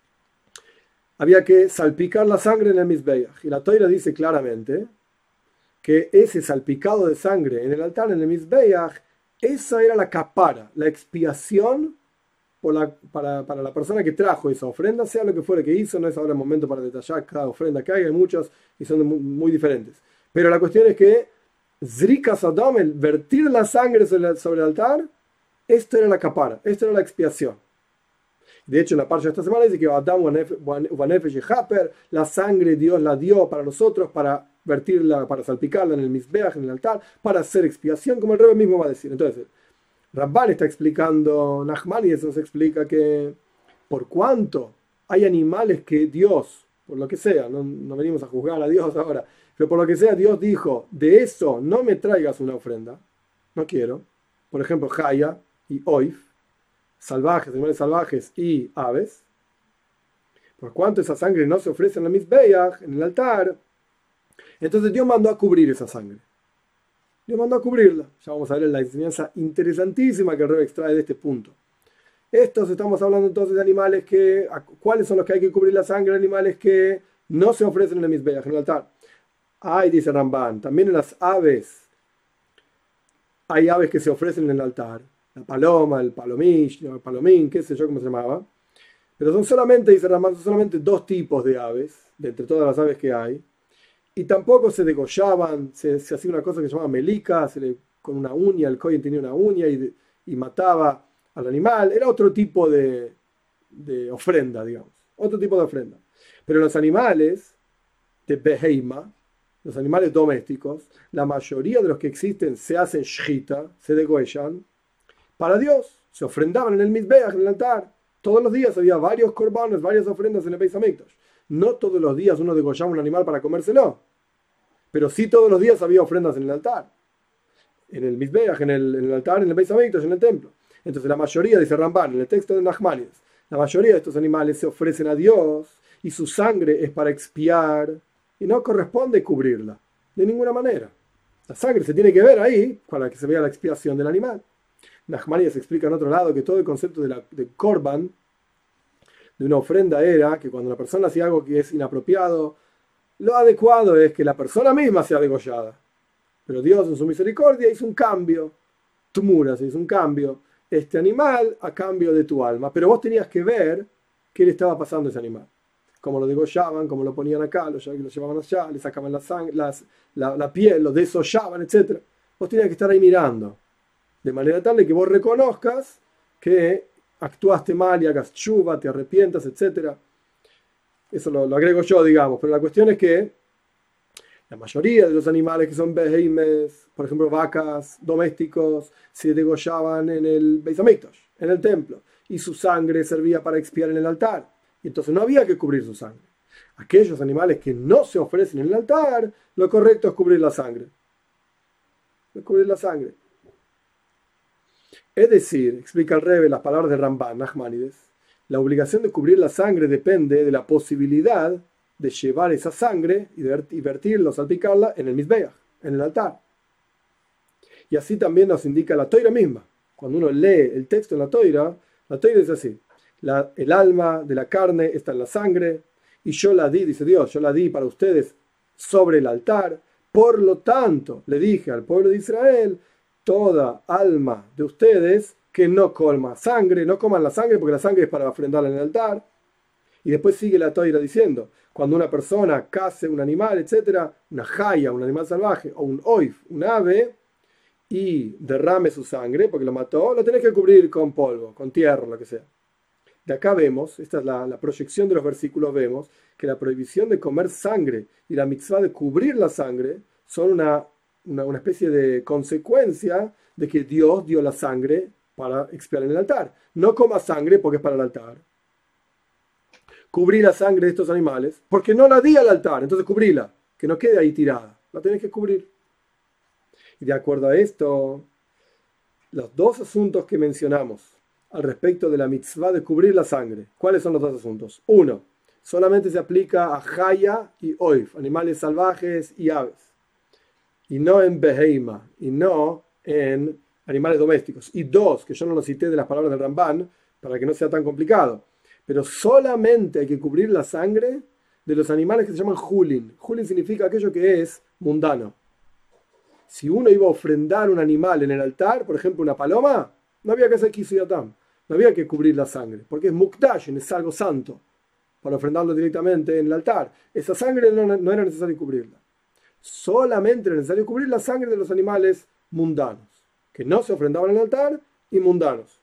había que salpicar la sangre en el Mizbeach. Y la Toira dice claramente que ese salpicado de sangre en el altar, en el Mizbeach, esa era la capara, la expiación por la, para, para la persona que trajo esa ofrenda, sea lo que fuera que hizo. No es ahora el momento para detallar cada ofrenda que hay, hay muchas y son muy, muy diferentes. Pero la cuestión es que Zrika Sodom, el vertir la sangre sobre, sobre el altar, esto era la capara, esto era la expiación. De hecho, en la parcha de esta semana dice que Adam Uvanefesh y Haper, la sangre Dios la dio para nosotros, para vertirla, para salpicarla en el Mizbeach, en el altar, para hacer expiación, como el Rebbe mismo va a decir. Entonces, Ramban está explicando, Nachmanides nos explica que por cuanto hay animales que Dios, por lo que sea, no, no venimos a juzgar a Dios ahora, pero por lo que sea, Dios dijo, de eso no me traigas una ofrenda, no quiero. Por ejemplo, Jaya y Oif, salvajes, animales salvajes y aves. Por cuanto esa sangre no se ofrece en la Mizbeach, en el altar, entonces Dios mandó a cubrir esa sangre. Dios mandó a cubrirla. Ya vamos a ver la enseñanza interesantísima que el Rebbe extrae de este punto. Estos estamos hablando entonces de animales que, ¿cuáles son los que hay que cubrir la sangre? Animales que no se ofrecen en la Mizbeach, en el altar. Ay, dice Ramban, también en las aves, hay aves que se ofrecen en el altar. La paloma, el palomín, el palomín, qué sé yo cómo se llamaba. Pero son solamente, dice Ramban, son solamente dos tipos de aves, de entre todas las aves que hay. Y tampoco se degollaban, se, se hacía una cosa que se llama melica, se le, con una uña, el Kohen tenía una uña y, y mataba al animal. Era otro tipo de, de ofrenda, digamos. Otro tipo de ofrenda. Pero los animales de Beheima, los animales domésticos, la mayoría de los que existen se hacen shchita, se degüellan para Dios. Se ofrendaban en el Mizbeach, en el altar. Todos los días había varios corbanos, varias ofrendas en el Beis Hamikdash. No todos los días uno degollaba un animal para comérselo, pero sí todos los días había ofrendas en el altar, en el Mizbeach, en el, en el altar, en el Beis Hamikdash, en el templo. Entonces la mayoría, dice Ramban, en el texto de Nachmanides, la mayoría de estos animales se ofrecen a Dios y su sangre es para expiar y no corresponde cubrirla de ninguna manera. La sangre se tiene que ver ahí para que se vea la expiación del animal. Nachmanides explica en otro lado que todo el concepto de, la, de korban, de una ofrenda, era que cuando la persona hacía algo que es inapropiado, lo adecuado es que la persona misma sea degollada. Pero Dios en su misericordia hizo un cambio, tumura, se hizo un cambio, este animal a cambio de tu alma. Pero vos tenías que ver qué le estaba pasando a ese animal. Cómo lo degollaban, cómo lo ponían acá, lo, lo llevaban allá, le sacaban la, sangre, las, la, la piel, lo desollaban, etcétera. Vos tenías que estar ahí mirando. De manera tal de que vos reconozcas que actuaste mal y hagas chuva, te arrepientas, etcétera. Eso lo, lo agrego yo, digamos. Pero la cuestión es que la mayoría de los animales que son behemoths, por ejemplo vacas domésticos, se degollaban en el Beis Hamikdash, en el templo, y su sangre servía para expiar en el altar. Y entonces no había que cubrir su sangre. Aquellos animales que no se ofrecen en el altar, lo correcto es cubrir la sangre. Es cubrir la sangre. Es decir, explica el Rebbe las palabras de Ramban, Nachmanides, la obligación de cubrir la sangre depende de la posibilidad de llevar esa sangre y vertirla, salpicarla en el Mizbeach, en el altar. Y así también nos indica la Toira misma. Cuando uno lee el texto en la Toira, la Toira dice así: la, el alma de la carne está en la sangre, y yo la di, dice Dios, yo la di para ustedes sobre el altar. Por lo tanto, le dije al pueblo de Israel, toda alma de ustedes que no coma sangre, no coman la sangre, porque la sangre es para ofrendarla en el altar. Y después sigue la Toira diciendo, cuando una persona case un animal, etcétera, una jaya, un animal salvaje, o un oif, un ave, y derrame su sangre, porque lo mató, lo tenés que cubrir con polvo, con tierra, lo que sea. De acá vemos, esta es la, la proyección de los versículos, vemos que la prohibición de comer sangre y la mitzvah de cubrir la sangre son una, una, una especie de consecuencia de que Dios dio la sangre para expiar en el altar. No coma sangre porque es para el altar. Cubrí la sangre de estos animales porque no la di al altar, entonces cubrila, que no quede ahí tirada, la tenés que cubrir. Y de acuerdo a esto, los dos asuntos que mencionamos al respecto de la mitzvah de cubrir la sangre, ¿cuáles son los dos asuntos? Uno, solamente se aplica a jaya y oif, animales salvajes y aves, y no en beheima, y no en animales domésticos. Y dos, que yo no lo cité de las palabras del Ramban, para que no sea tan complicado, pero solamente hay que cubrir la sangre de los animales que se llaman julin. Julin significa aquello que es mundano. Si uno iba a ofrendar un animal en el altar, por ejemplo una paloma, no había que hacer kisuyatam, no había que cubrir la sangre, porque es mukdashin, es algo santo, para ofrendarlo directamente en el altar. Esa sangre no, no era necesario cubrirla. Solamente era necesario cubrir la sangre de los animales mundanos, que no se ofrendaban en el altar, y mundanos.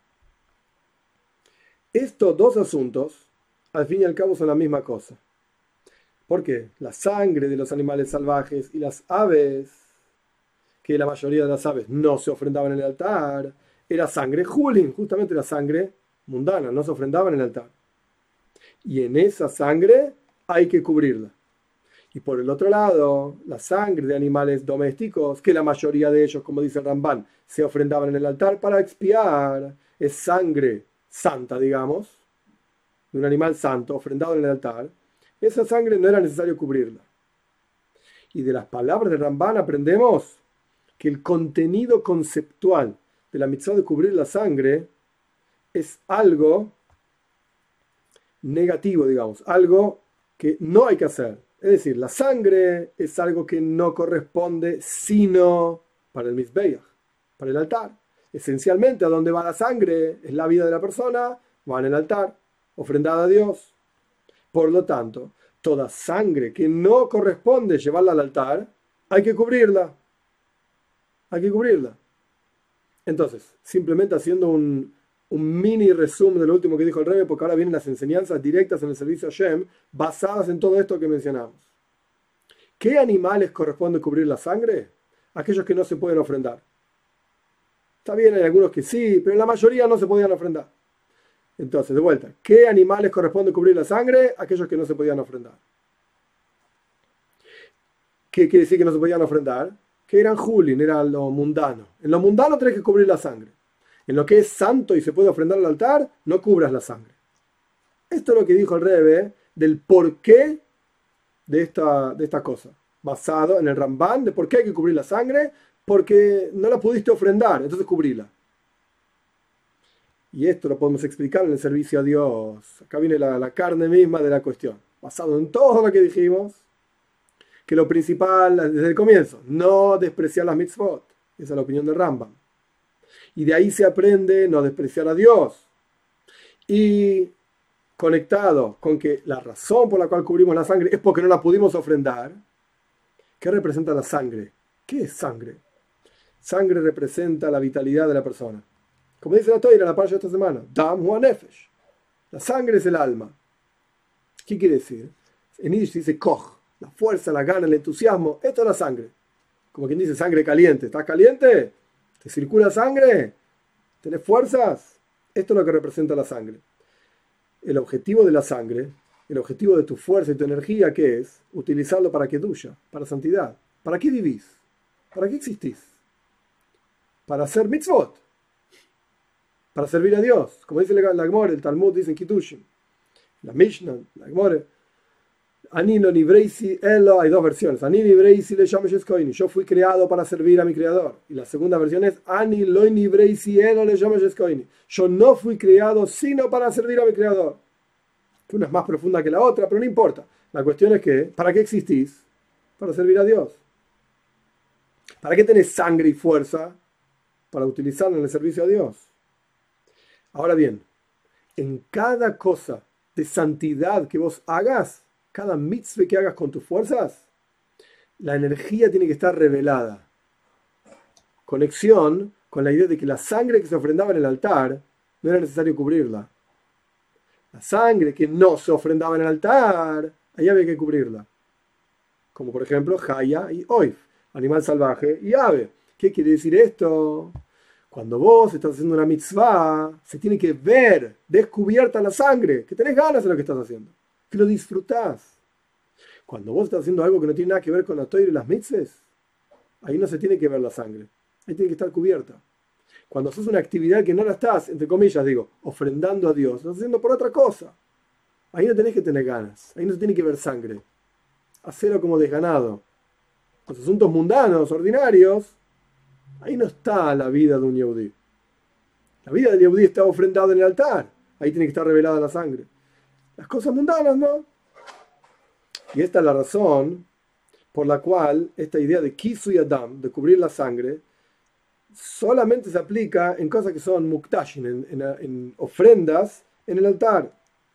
Estos dos asuntos, al fin y al cabo, son la misma cosa. ¿Por qué? La sangre de los animales salvajes y las aves, que la mayoría de las aves no se ofrendaban en el altar, era sangre julin, justamente la sangre mundana, no se ofrendaba en el altar. Y en esa sangre hay que cubrirla. Y por el otro lado, la sangre de animales domésticos, que la mayoría de ellos, como dice el Ramban, se ofrendaban en el altar para expiar, es sangre santa, digamos, de un animal santo ofrendado en el altar. Esa sangre no era necesario cubrirla. Y de las palabras de Ramban aprendemos que el contenido conceptual de la mitzvah de cubrir la sangre es algo negativo, digamos, algo que no hay que hacer. Es decir, la sangre es algo que no corresponde sino para el mizbeach, para el altar. Esencialmente, a donde va la sangre es la vida de la persona, va en el altar, ofrendada a Dios. Por lo tanto, toda sangre que no corresponde llevarla al altar, hay que cubrirla. Hay que cubrirla. Entonces, simplemente haciendo un, un mini resumen de lo último que dijo el Rebbe, porque ahora vienen las enseñanzas directas en el servicio a Hashem, basadas en todo esto que mencionamos. ¿Qué animales corresponde cubrir la sangre? Aquellos que no se pueden ofrendar. Está bien, hay algunos que sí, pero la mayoría no se podían ofrendar. Entonces, de vuelta, ¿qué animales corresponde cubrir la sangre? Aquellos que no se podían ofrendar. ¿Qué quiere decir que no se podían ofrendar? Que eran julin, era lo mundano. En lo mundano tenés que cubrir la sangre. En lo que es santo y se puede ofrendar al altar, no cubras la sangre. Esto es lo que dijo el Rebbe del porqué de esta, de esta cosa, basado en el Ramban, de por qué hay que cubrir la sangre, porque no la pudiste ofrendar, entonces cubrila. Y esto lo podemos explicar en el servicio a Dios. Acá viene la, la carne misma de la cuestión, basado en todo lo que dijimos, que lo principal desde el comienzo, no despreciar las mitzvot. Esa es la opinión del Rambam. Y de ahí se aprende no despreciar a Dios. Y conectado con que la razón por la cual cubrimos la sangre es porque no la pudimos ofrendar. ¿Qué representa la sangre? ¿Qué es sangre? Sangre representa la vitalidad de la persona. Como dice la Toira en la parasha de esta semana, Dam hu nefesh. La sangre es el alma. ¿Qué quiere decir? En Yiddish se dice koch, la fuerza, la gana, el entusiasmo. Esto es la sangre. Como quien dice sangre caliente. ¿Estás caliente? ¿Te circula sangre? ¿Tenés fuerzas? Esto es lo que representa la sangre. El objetivo de la sangre, el objetivo de tu fuerza y tu energía, ¿qué es? Utilizarlo para kedusha, para santidad. ¿Para qué vivís? ¿Para qué existís? Para hacer mitzvot. Para servir a Dios. Como dice la Gemara, el Talmud dice en Kiddushin. La Mishnah, la Gemara. Ani lo nivreisi elo, hay dos versiones. Ani nivreisi le llame yeskoini. Yo fui creado para servir a mi creador. Y la segunda versión es Ani lo nivreisi elo le llame yeskoini. Yo no fui creado sino para servir a mi creador. Que una es más profunda que la otra, pero no importa. La cuestión es que, ¿para qué existís? Para servir a Dios. ¿Para qué tenés sangre y fuerza? Para utilizarlo en el servicio a Dios. Ahora bien, en cada cosa de santidad que vos hagas, cada mitzvah que hagas con tus fuerzas, la energía tiene que estar revelada. Conexión con la idea de que la sangre que se ofrendaba en el altar no era necesario cubrirla. La sangre que no se ofrendaba en el altar, ahí había que cubrirla. Como por ejemplo, Jaya y Oif, animal salvaje y ave. ¿Qué quiere decir esto? Cuando vos estás haciendo una mitzvah, se tiene que ver descubierta la sangre, que tenés ganas de lo que estás haciendo, que lo disfrutás. Cuando vos estás haciendo algo que no tiene nada que ver con la Torah y las mitzvahs, ahí no se tiene que ver la sangre, ahí tiene que estar cubierta. Cuando haces una actividad que no la estás, entre comillas digo, ofrendando a Dios, lo estás haciendo por otra cosa, ahí no tenés que tener ganas, ahí no se tiene que ver sangre. Hacelo como desganado. Los asuntos mundanos, ordinarios, ahí no está la vida de un Yehudí. La vida del Yehudí está ofrendada en el altar. Ahí tiene que estar revelada la sangre. Las cosas mundanas, ¿no? Y esta es la razón por la cual esta idea de Kisu y Adam, de cubrir la sangre, solamente se aplica en cosas que son muktashin, en, en, en ofrendas en el altar.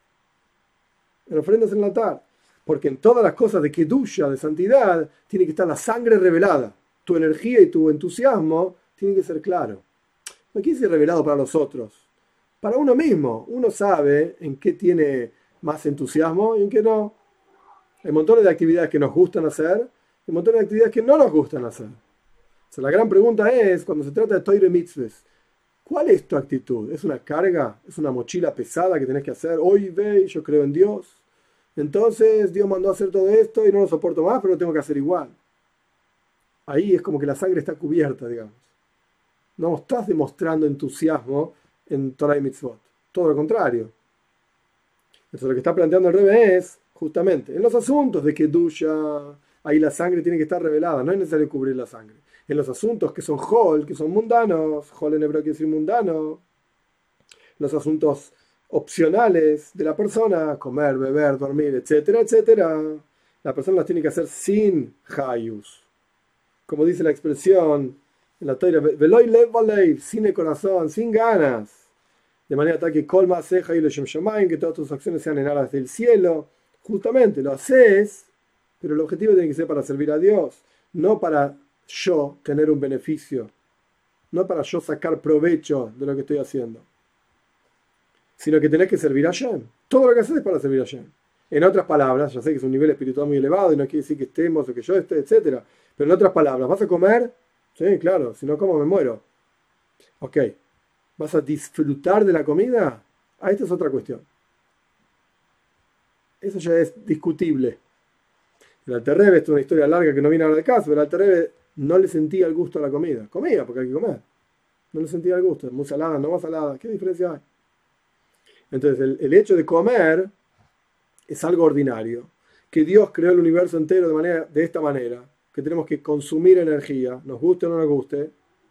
En ofrendas en el altar. Porque en todas las cosas de kedusha, de santidad, tiene que estar la sangre revelada. Tu energía y tu entusiasmo tienen que ser claro. No quiere ser revelado para los otros. Para uno mismo. Uno sabe en qué tiene más entusiasmo y en qué no. Hay montones de actividades que nos gustan hacer y montones de actividades que no nos gustan hacer. O sea, la gran pregunta es, cuando se trata de Torah mitzvahs, ¿cuál es tu actitud? ¿Es una carga? ¿Es una mochila pesada que tenés que hacer? Hoy ve, yo creo en Dios. Entonces Dios mandó a hacer todo esto y no lo soporto más, pero lo tengo que hacer igual. Ahí es como que la sangre está cubierta, digamos. No estás demostrando entusiasmo en Torah y Mitzvot. Todo lo contrario. Entonces lo que está planteando el Rebbe es, justamente, en los asuntos de Kedusha, ahí la sangre tiene que estar revelada. No es necesario cubrir la sangre. En los asuntos que son Hol, que son mundanos, Hol en hebreo quiere decir mundano, los asuntos opcionales de la persona, comer, beber, dormir, etcétera, etcétera, la persona las tiene que hacer sin Hayus. Como dice la expresión en la Torah, veloy lev valev, sin el corazón, sin ganas, de manera tal que colma ceja y lo shem shamayim, que todas tus acciones sean en aras del cielo. Justamente lo haces, pero el objetivo tiene que ser para servir a Dios, no para yo tener un beneficio, no para yo sacar provecho de lo que estoy haciendo, sino que tenés que servir a Hashem. Todo lo que haces es para servir a Hashem. En otras palabras, ya sé que es un nivel espiritual muy elevado y no quiere decir que estemos o que yo esté, etcétera. Pero en otras palabras, ¿vas a comer? Sí, claro, si no como me muero. Ok, ¿vas a disfrutar de la comida? Ah, esta es otra cuestión. Eso ya es discutible. El Alter Rebbe, esto es una historia larga que no viene ahora de caso, pero el Alter Rebbe no le sentía el gusto a la comida. Comía, porque hay que comer. No le sentía el gusto. Muy salada, no más salada. ¿Qué diferencia hay? Entonces, el, el hecho de comer es algo ordinario. Que Dios creó el universo entero de, manera, de esta manera. Que tenemos que consumir energía, nos guste o no nos guste.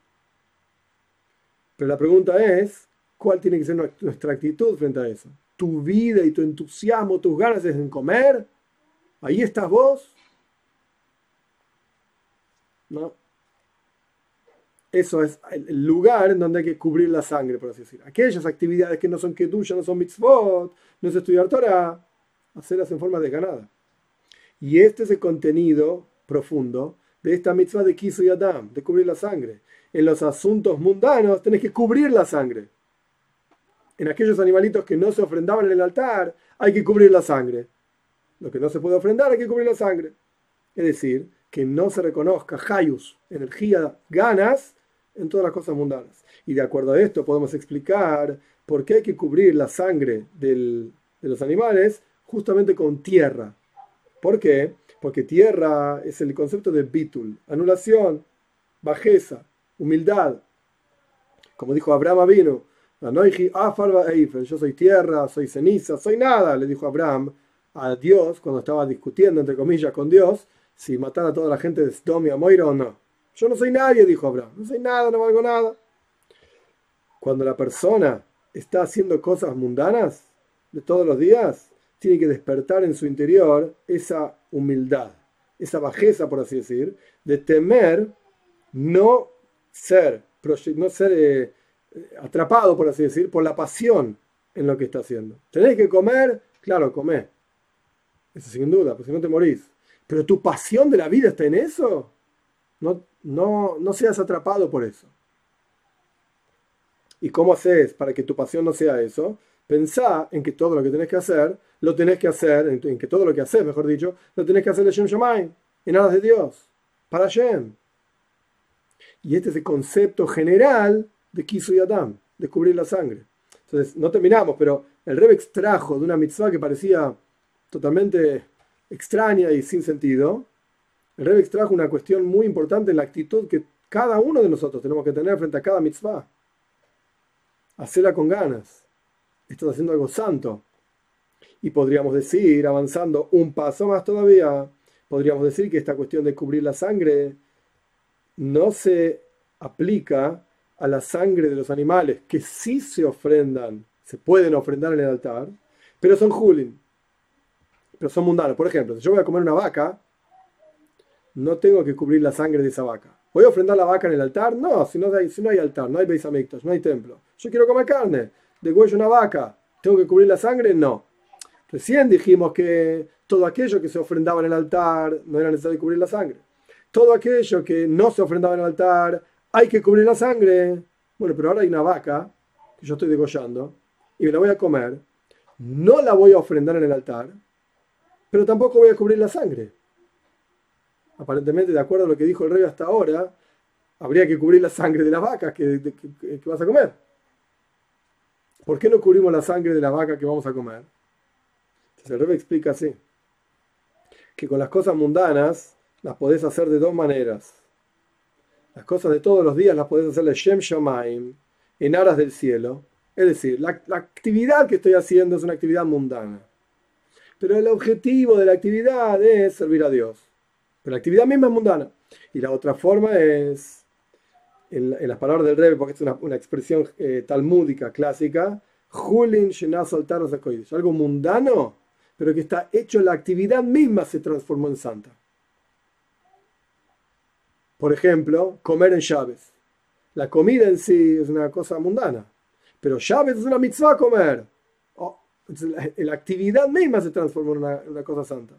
Pero la pregunta es, ¿cuál tiene que ser nuestra actitud frente a eso? ¿Tu vida y tu entusiasmo, tus ganas es en comer? ¿Ahí estás vos? No. Eso es el lugar en donde hay que cubrir la sangre, por así decir. Aquellas actividades que no son kedusha, no son mitzvot, no es estudiar Torah, hacerlas en forma desganada. Y este es el contenido profundo de esta mitzvah de Kisu y Adam, de cubrir la sangre. En los asuntos mundanos tenés que cubrir la sangre. En aquellos animalitos que no se ofrendaban en el altar, hay que cubrir la sangre. Lo que no se puede ofrendar, hay que cubrir la sangre. Es decir, que no se reconozca hayus, energía, ganas, en todas las cosas mundanas. Y de acuerdo a esto podemos explicar por qué hay que cubrir la sangre del, de los animales justamente con tierra. ¿Por qué? Porque tierra es el concepto de bitul, anulación, bajeza, humildad. Como dijo Abraham Avinu, yo soy tierra, soy ceniza, soy nada, le dijo Abraham a Dios cuando estaba discutiendo, entre comillas, con Dios, si matar a toda la gente de Sodom y Amorra o no. Yo no soy nadie, dijo Abraham, no soy nada, no valgo nada. Cuando la persona está haciendo cosas mundanas de todos los días, tiene que despertar en su interior esa humildad, esa bajeza, por así decir, de temer no ser, no ser eh, atrapado, por así decir, por la pasión en lo que está haciendo. ¿Tenés que comer? Claro, comé. Eso sin duda, porque si no te morís. Pero tu pasión de la vida está en eso. No, no, no seas atrapado por eso. ¿Y cómo haces para que tu pasión no sea eso? Pensá en que todo lo que tenés que hacer, lo tenés que hacer, en, en que todo lo que haces, mejor dicho, lo tenés que hacer Shem Shamayim, en aras de Dios, para Shem. Y este es el concepto general de Kisu y Adam, de cubrir la sangre. Entonces, no terminamos, pero el Rebbe extrajo de una mitzvah que parecía totalmente extraña y sin sentido. El Rebbe extrajo una cuestión muy importante en la actitud que cada uno de nosotros tenemos que tener frente a cada mitzvah. Hacerla con ganas. Estás haciendo algo santo. Y podríamos decir, avanzando un paso más todavía, podríamos decir que esta cuestión de cubrir la sangre no se aplica a la sangre de los animales, que sí se ofrendan, se pueden ofrendar en el altar, pero son julin, pero son mundanos. Por ejemplo, si yo voy a comer una vaca, no tengo que cubrir la sangre de esa vaca. ¿Voy a ofrendar la vaca en el altar? No, si no hay, si no hay altar, no hay Beis Hamikdash, no hay templo. Yo quiero comer carne, degüello una vaca, ¿tengo que cubrir la sangre? No. Recién dijimos que todo aquello que se ofrendaba en el altar no era necesario cubrir la sangre. Todo aquello que no se ofrendaba en el altar hay que cubrir la sangre. Bueno, pero ahora hay una vaca que yo estoy degollando y me la voy a comer. No la voy a ofrendar en el altar, pero tampoco voy a cubrir la sangre. Aparentemente, de acuerdo a lo que dijo el rey hasta ahora, habría que cubrir la sangre de las vacas que, que, que vas a comer. ¿Por qué no cubrimos la sangre de la vaca que vamos a comer? Entonces el rey explica así, que con las cosas mundanas las podés hacer de dos maneras. Las cosas de todos los días las podés hacer de Shem Shamayim, en aras del cielo. Es decir, la, la actividad que estoy haciendo es una actividad mundana. Pero el objetivo de la actividad es servir a Dios. Pero la actividad misma es mundana. Y la otra forma es, en, en las palabras del Rebbe, porque es una, una expresión eh, talmúdica clásica, Julin Shenaz Altaros Akoidesh, algo mundano, pero que está hecho, la actividad misma se transformó en santa. Por ejemplo, comer en Shabbat. La comida en sí es una cosa mundana, pero Shabbat es una mitzvah comer. Oh, entonces la, la actividad misma se transformó en una, una cosa santa.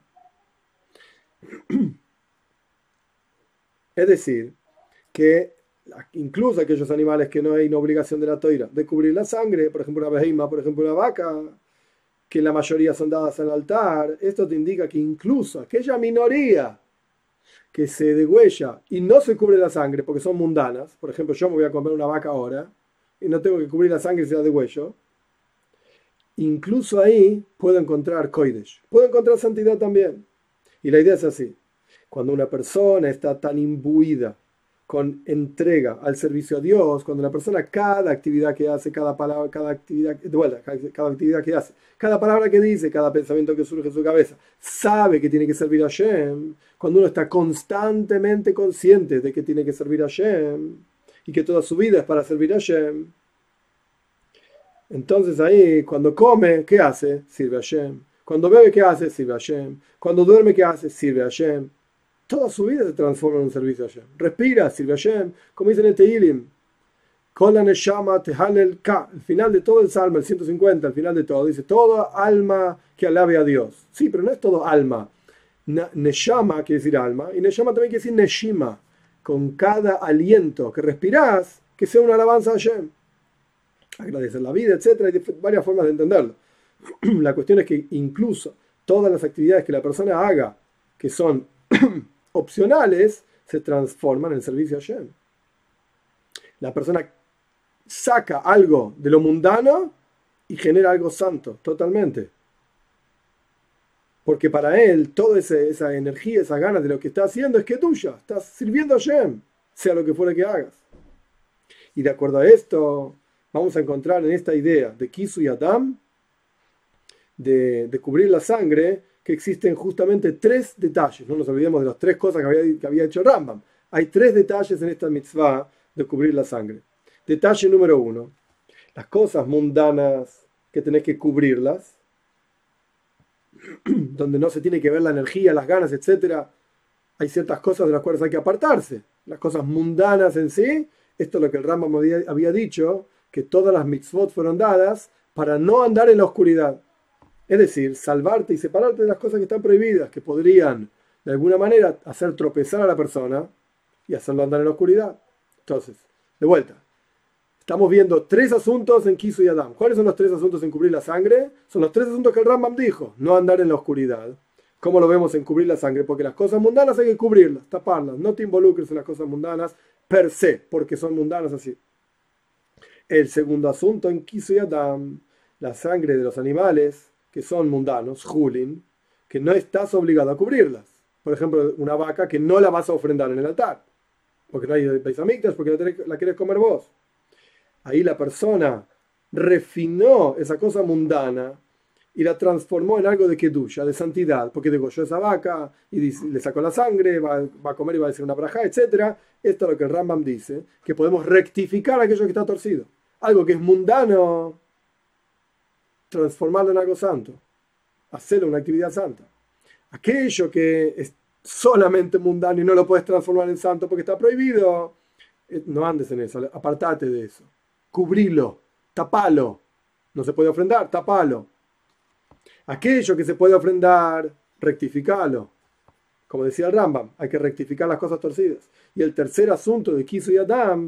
Es decir, que incluso aquellos animales que no hay una obligación de la toira de cubrir la sangre, por ejemplo una beheima, por ejemplo una vaca, que la mayoría son dadas al altar, esto te indica que incluso aquella minoría que se degüella y no se cubre la sangre porque son mundanas, por ejemplo yo me voy a comer una vaca ahora y no tengo que cubrir la sangre si la degüello, incluso ahí puedo encontrar kodesh, puedo encontrar santidad también. Y la idea es así. Cuando una persona está tan imbuida con entrega al servicio a Dios, cuando una persona cada actividad que hace, cada palabra, cada actividad, de vuelta, cada actividad que hace, cada palabra que dice, cada pensamiento que surge en su cabeza, sabe que tiene que servir a Hashem, cuando uno está constantemente consciente de que tiene que servir a Hashem y que toda su vida es para servir a Hashem, entonces ahí cuando come, ¿qué hace? Sirve a Hashem. Cuando bebe, ¿qué hace? Sirve a Hashem. Cuando duerme, ¿qué hace? Sirve a Hashem. toda su vida se transforma en un servicio a Hashem. Respira, sirve a Hashem, como dicen en el Tehilim. Kol neshama tehalel ka. El final de todo el Salmo, el ciento cincuenta, el final de todo, dice, todo alma que alabe a Dios. Sí, pero no es todo alma. Neshama quiere decir alma, y Neshama también quiere decir Neshima. Con cada aliento que respirás, que sea una alabanza a Hashem. Agradecer la vida, etcétera. Hay varias formas de entenderlo. La cuestión es que incluso todas las actividades que la persona haga, que son opcionales, se transforman en servicio a Hashem. La persona saca algo de lo mundano y genera algo santo, totalmente. Porque para él, toda esa, esa energía, esas ganas de lo que está haciendo es que tuya. Estás sirviendo a Hashem, sea lo que fuera que hagas. Y de acuerdo a esto, vamos a encontrar en esta idea de Kisu y Adam, de, de cubrir la sangre, que existen justamente tres detalles. No nos olvidemos de las tres cosas que había, que había hecho Rambam. Hay tres detalles en esta mitzvah de cubrir la sangre. Detalle número uno. Las cosas mundanas que tenés que cubrirlas, donde no se tiene que ver la energía, las ganas, etcétera. Hay ciertas cosas de las cuales hay que apartarse. Las cosas mundanas en sí, esto es lo que el Rambam había, había dicho, que todas las mitzvot fueron dadas para no andar en la oscuridad. Es decir, salvarte y separarte de las cosas que están prohibidas, que podrían de alguna manera hacer tropezar a la persona y hacerlo andar en la oscuridad. Entonces, de vuelta. Estamos viendo tres asuntos en Kisu y Adam. ¿Cuáles son los tres asuntos en cubrir la sangre? Son los tres asuntos que el Rambam dijo. No andar en la oscuridad. ¿Cómo lo vemos en cubrir la sangre? Porque las cosas mundanas hay que cubrirlas, taparlas. No te involucres en las cosas mundanas per se, porque son mundanas así. El segundo asunto en Kisu y Adam, la sangre de los animales que son mundanos, Julin, que no estás obligado a cubrirlas. Por ejemplo, una vaca que no la vas a ofrendar en el altar, porque no hay Beis Hamikdash, porque la, tenés, la querés comer vos. Ahí la persona refinó esa cosa mundana y la transformó en algo de kedusha, de santidad, porque degolló esa vaca y dice, le sacó la sangre, va, va a comer y va a decir una brajá, etcétera. Esto es lo que el Rambam dice, que podemos rectificar aquello que está torcido. Algo que es mundano, transformarlo en algo santo, hacerlo una actividad santa. Aquello que es solamente mundano y no lo puedes transformar en santo porque está prohibido, no andes en eso, apartate de eso. Cubrilo, tapalo. No se puede ofrendar, tapalo. Aquello que se puede ofrendar, rectificalo. Como decía el Rambam, hay que rectificar las cosas torcidas. Y el tercer asunto de Kisu y Adam,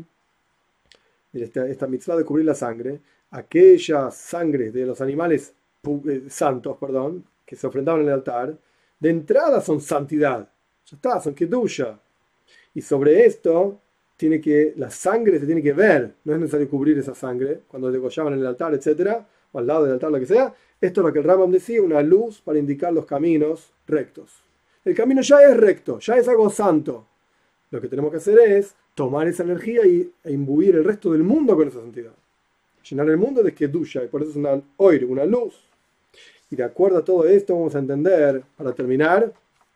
esta, esta mitzvah de cubrir la sangre, aquella sangre de los animales eh, santos, perdón, que se ofrendaban en el altar, de entrada son santidad. Ya está, son kedusha. Y sobre esto, tiene que, la sangre se tiene que ver, no es necesario cubrir esa sangre cuando degollaban en el altar, etcétera, o al lado del altar, lo que sea. Esto es lo que el Rambam decía, una luz para indicar los caminos rectos. El camino ya es recto, ya es algo santo. Lo que tenemos que hacer es tomar esa energía y, e imbuir el resto del mundo con esa santidad. Llenar el mundo de kedusha, y por eso es una oir, una luz. Y de acuerdo a todo esto vamos a entender, para terminar,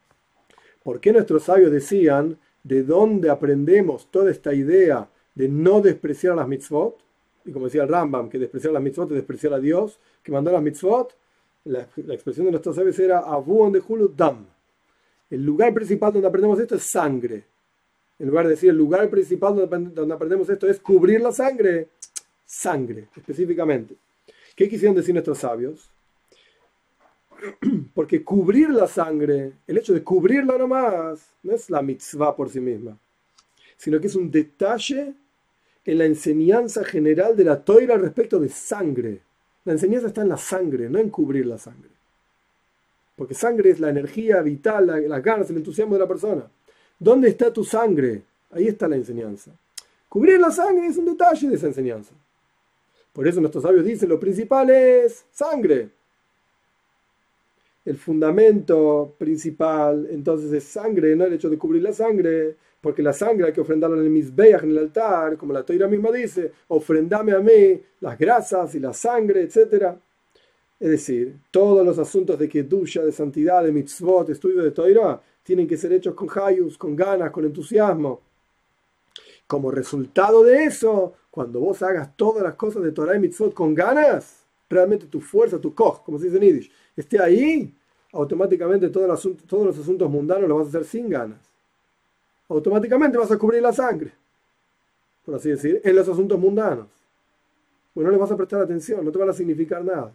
por qué nuestros sabios decían de dónde aprendemos toda esta idea de no despreciar las mitzvot. Y como decía el Rambam, que despreciar las mitzvot es despreciar a Dios, que mandó las mitzvot, la, la expresión de nuestros sabios era Abu on de Hulu Dam. El lugar principal donde aprendemos esto es sangre. En lugar de decir el lugar principal donde, donde aprendemos esto es cubrir la sangre, sangre, específicamente. ¿Qué quisieron decir nuestros sabios? Porque cubrir la sangre, el hecho de cubrirla nomás, no es la mitzvah por sí misma, sino que es un detalle en la enseñanza general de la Toira respecto de sangre. La enseñanza está en la sangre, no en cubrir la sangre. Porque sangre es la energía vital, la, las ganas, el entusiasmo de la persona. ¿Dónde está tu sangre? Ahí está la enseñanza. Cubrir la sangre es un detalle de esa enseñanza. Por eso nuestros sabios dicen, lo principal es sangre. El fundamento principal entonces es sangre, no el hecho de cubrir la sangre, porque la sangre hay que ofrendarla en el Mizbeach, en el altar, como la Toira misma dice, ofrendame a mí las grasas y la sangre, etcétera. Es decir, todos los asuntos de kedusha, de santidad, de mitzvot, de estudio de Toira, tienen que ser hechos con hayus, con ganas, con entusiasmo. Como resultado de eso, cuando vos hagas todas las cosas de Torah y mitzvot con ganas, realmente tu fuerza, tu koch, como se dice en Yiddish, esté ahí, automáticamente todo el asunto, todos los asuntos mundanos los vas a hacer sin ganas. automáticamente vas a cubrir la sangre, por así decir, en los asuntos mundanos. Pues no les vas a prestar atención, no te van a significar nada.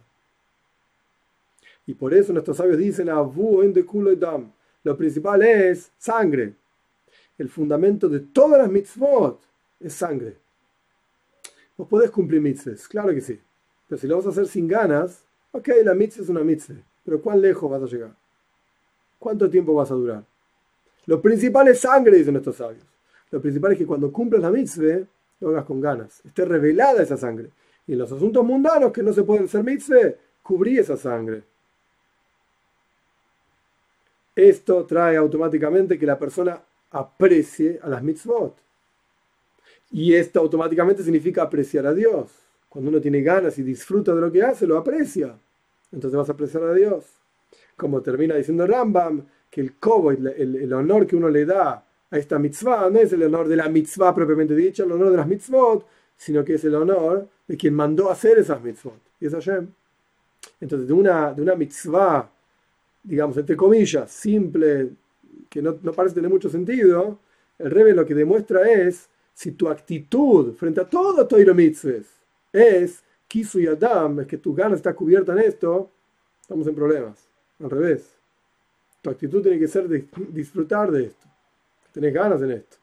Y por eso nuestros sabios dicen, Avu en de kulo dam. Lo principal es sangre. El fundamento de todas las mitzvot es sangre. Vos podés cumplir mitzvahs, claro que sí. Pero si lo vas a hacer sin ganas, ok, la mitzvah es una mitzvah. Pero ¿cuán lejos vas a llegar? ¿Cuánto tiempo vas a durar? Lo principal es sangre, dicen nuestros sabios. Lo principal es que cuando cumplas la mitzvah, lo hagas con ganas. Esté revelada esa sangre. Y en los asuntos mundanos que no se pueden hacer mitzvah, cubrí esa sangre. Esto trae automáticamente que la persona aprecie a las mitzvot. Y esto automáticamente significa apreciar a Dios. Cuando uno tiene ganas y disfruta de lo que hace, lo aprecia. Entonces vas a apreciar a Dios. Como termina diciendo Rambam, que el kobod, el, el, el honor que uno le da a esta mitzvah, no es el honor de la mitzvah propiamente dicha, el honor de las mitzvot, sino que es el honor de quien mandó hacer esas mitzvot. Y es Hashem. Entonces, de una, de una mitzvah, digamos, entre comillas, simple, que no, no parece tener mucho sentido, el Rebbe lo que demuestra es, si tu actitud frente a todo Toiro Mitzvahs es Kisu y Adam, es que tu gana está cubierta en esto, estamos en problemas. Al revés. Tu actitud tiene que ser de disfrutar de esto. Tenés ganas en esto.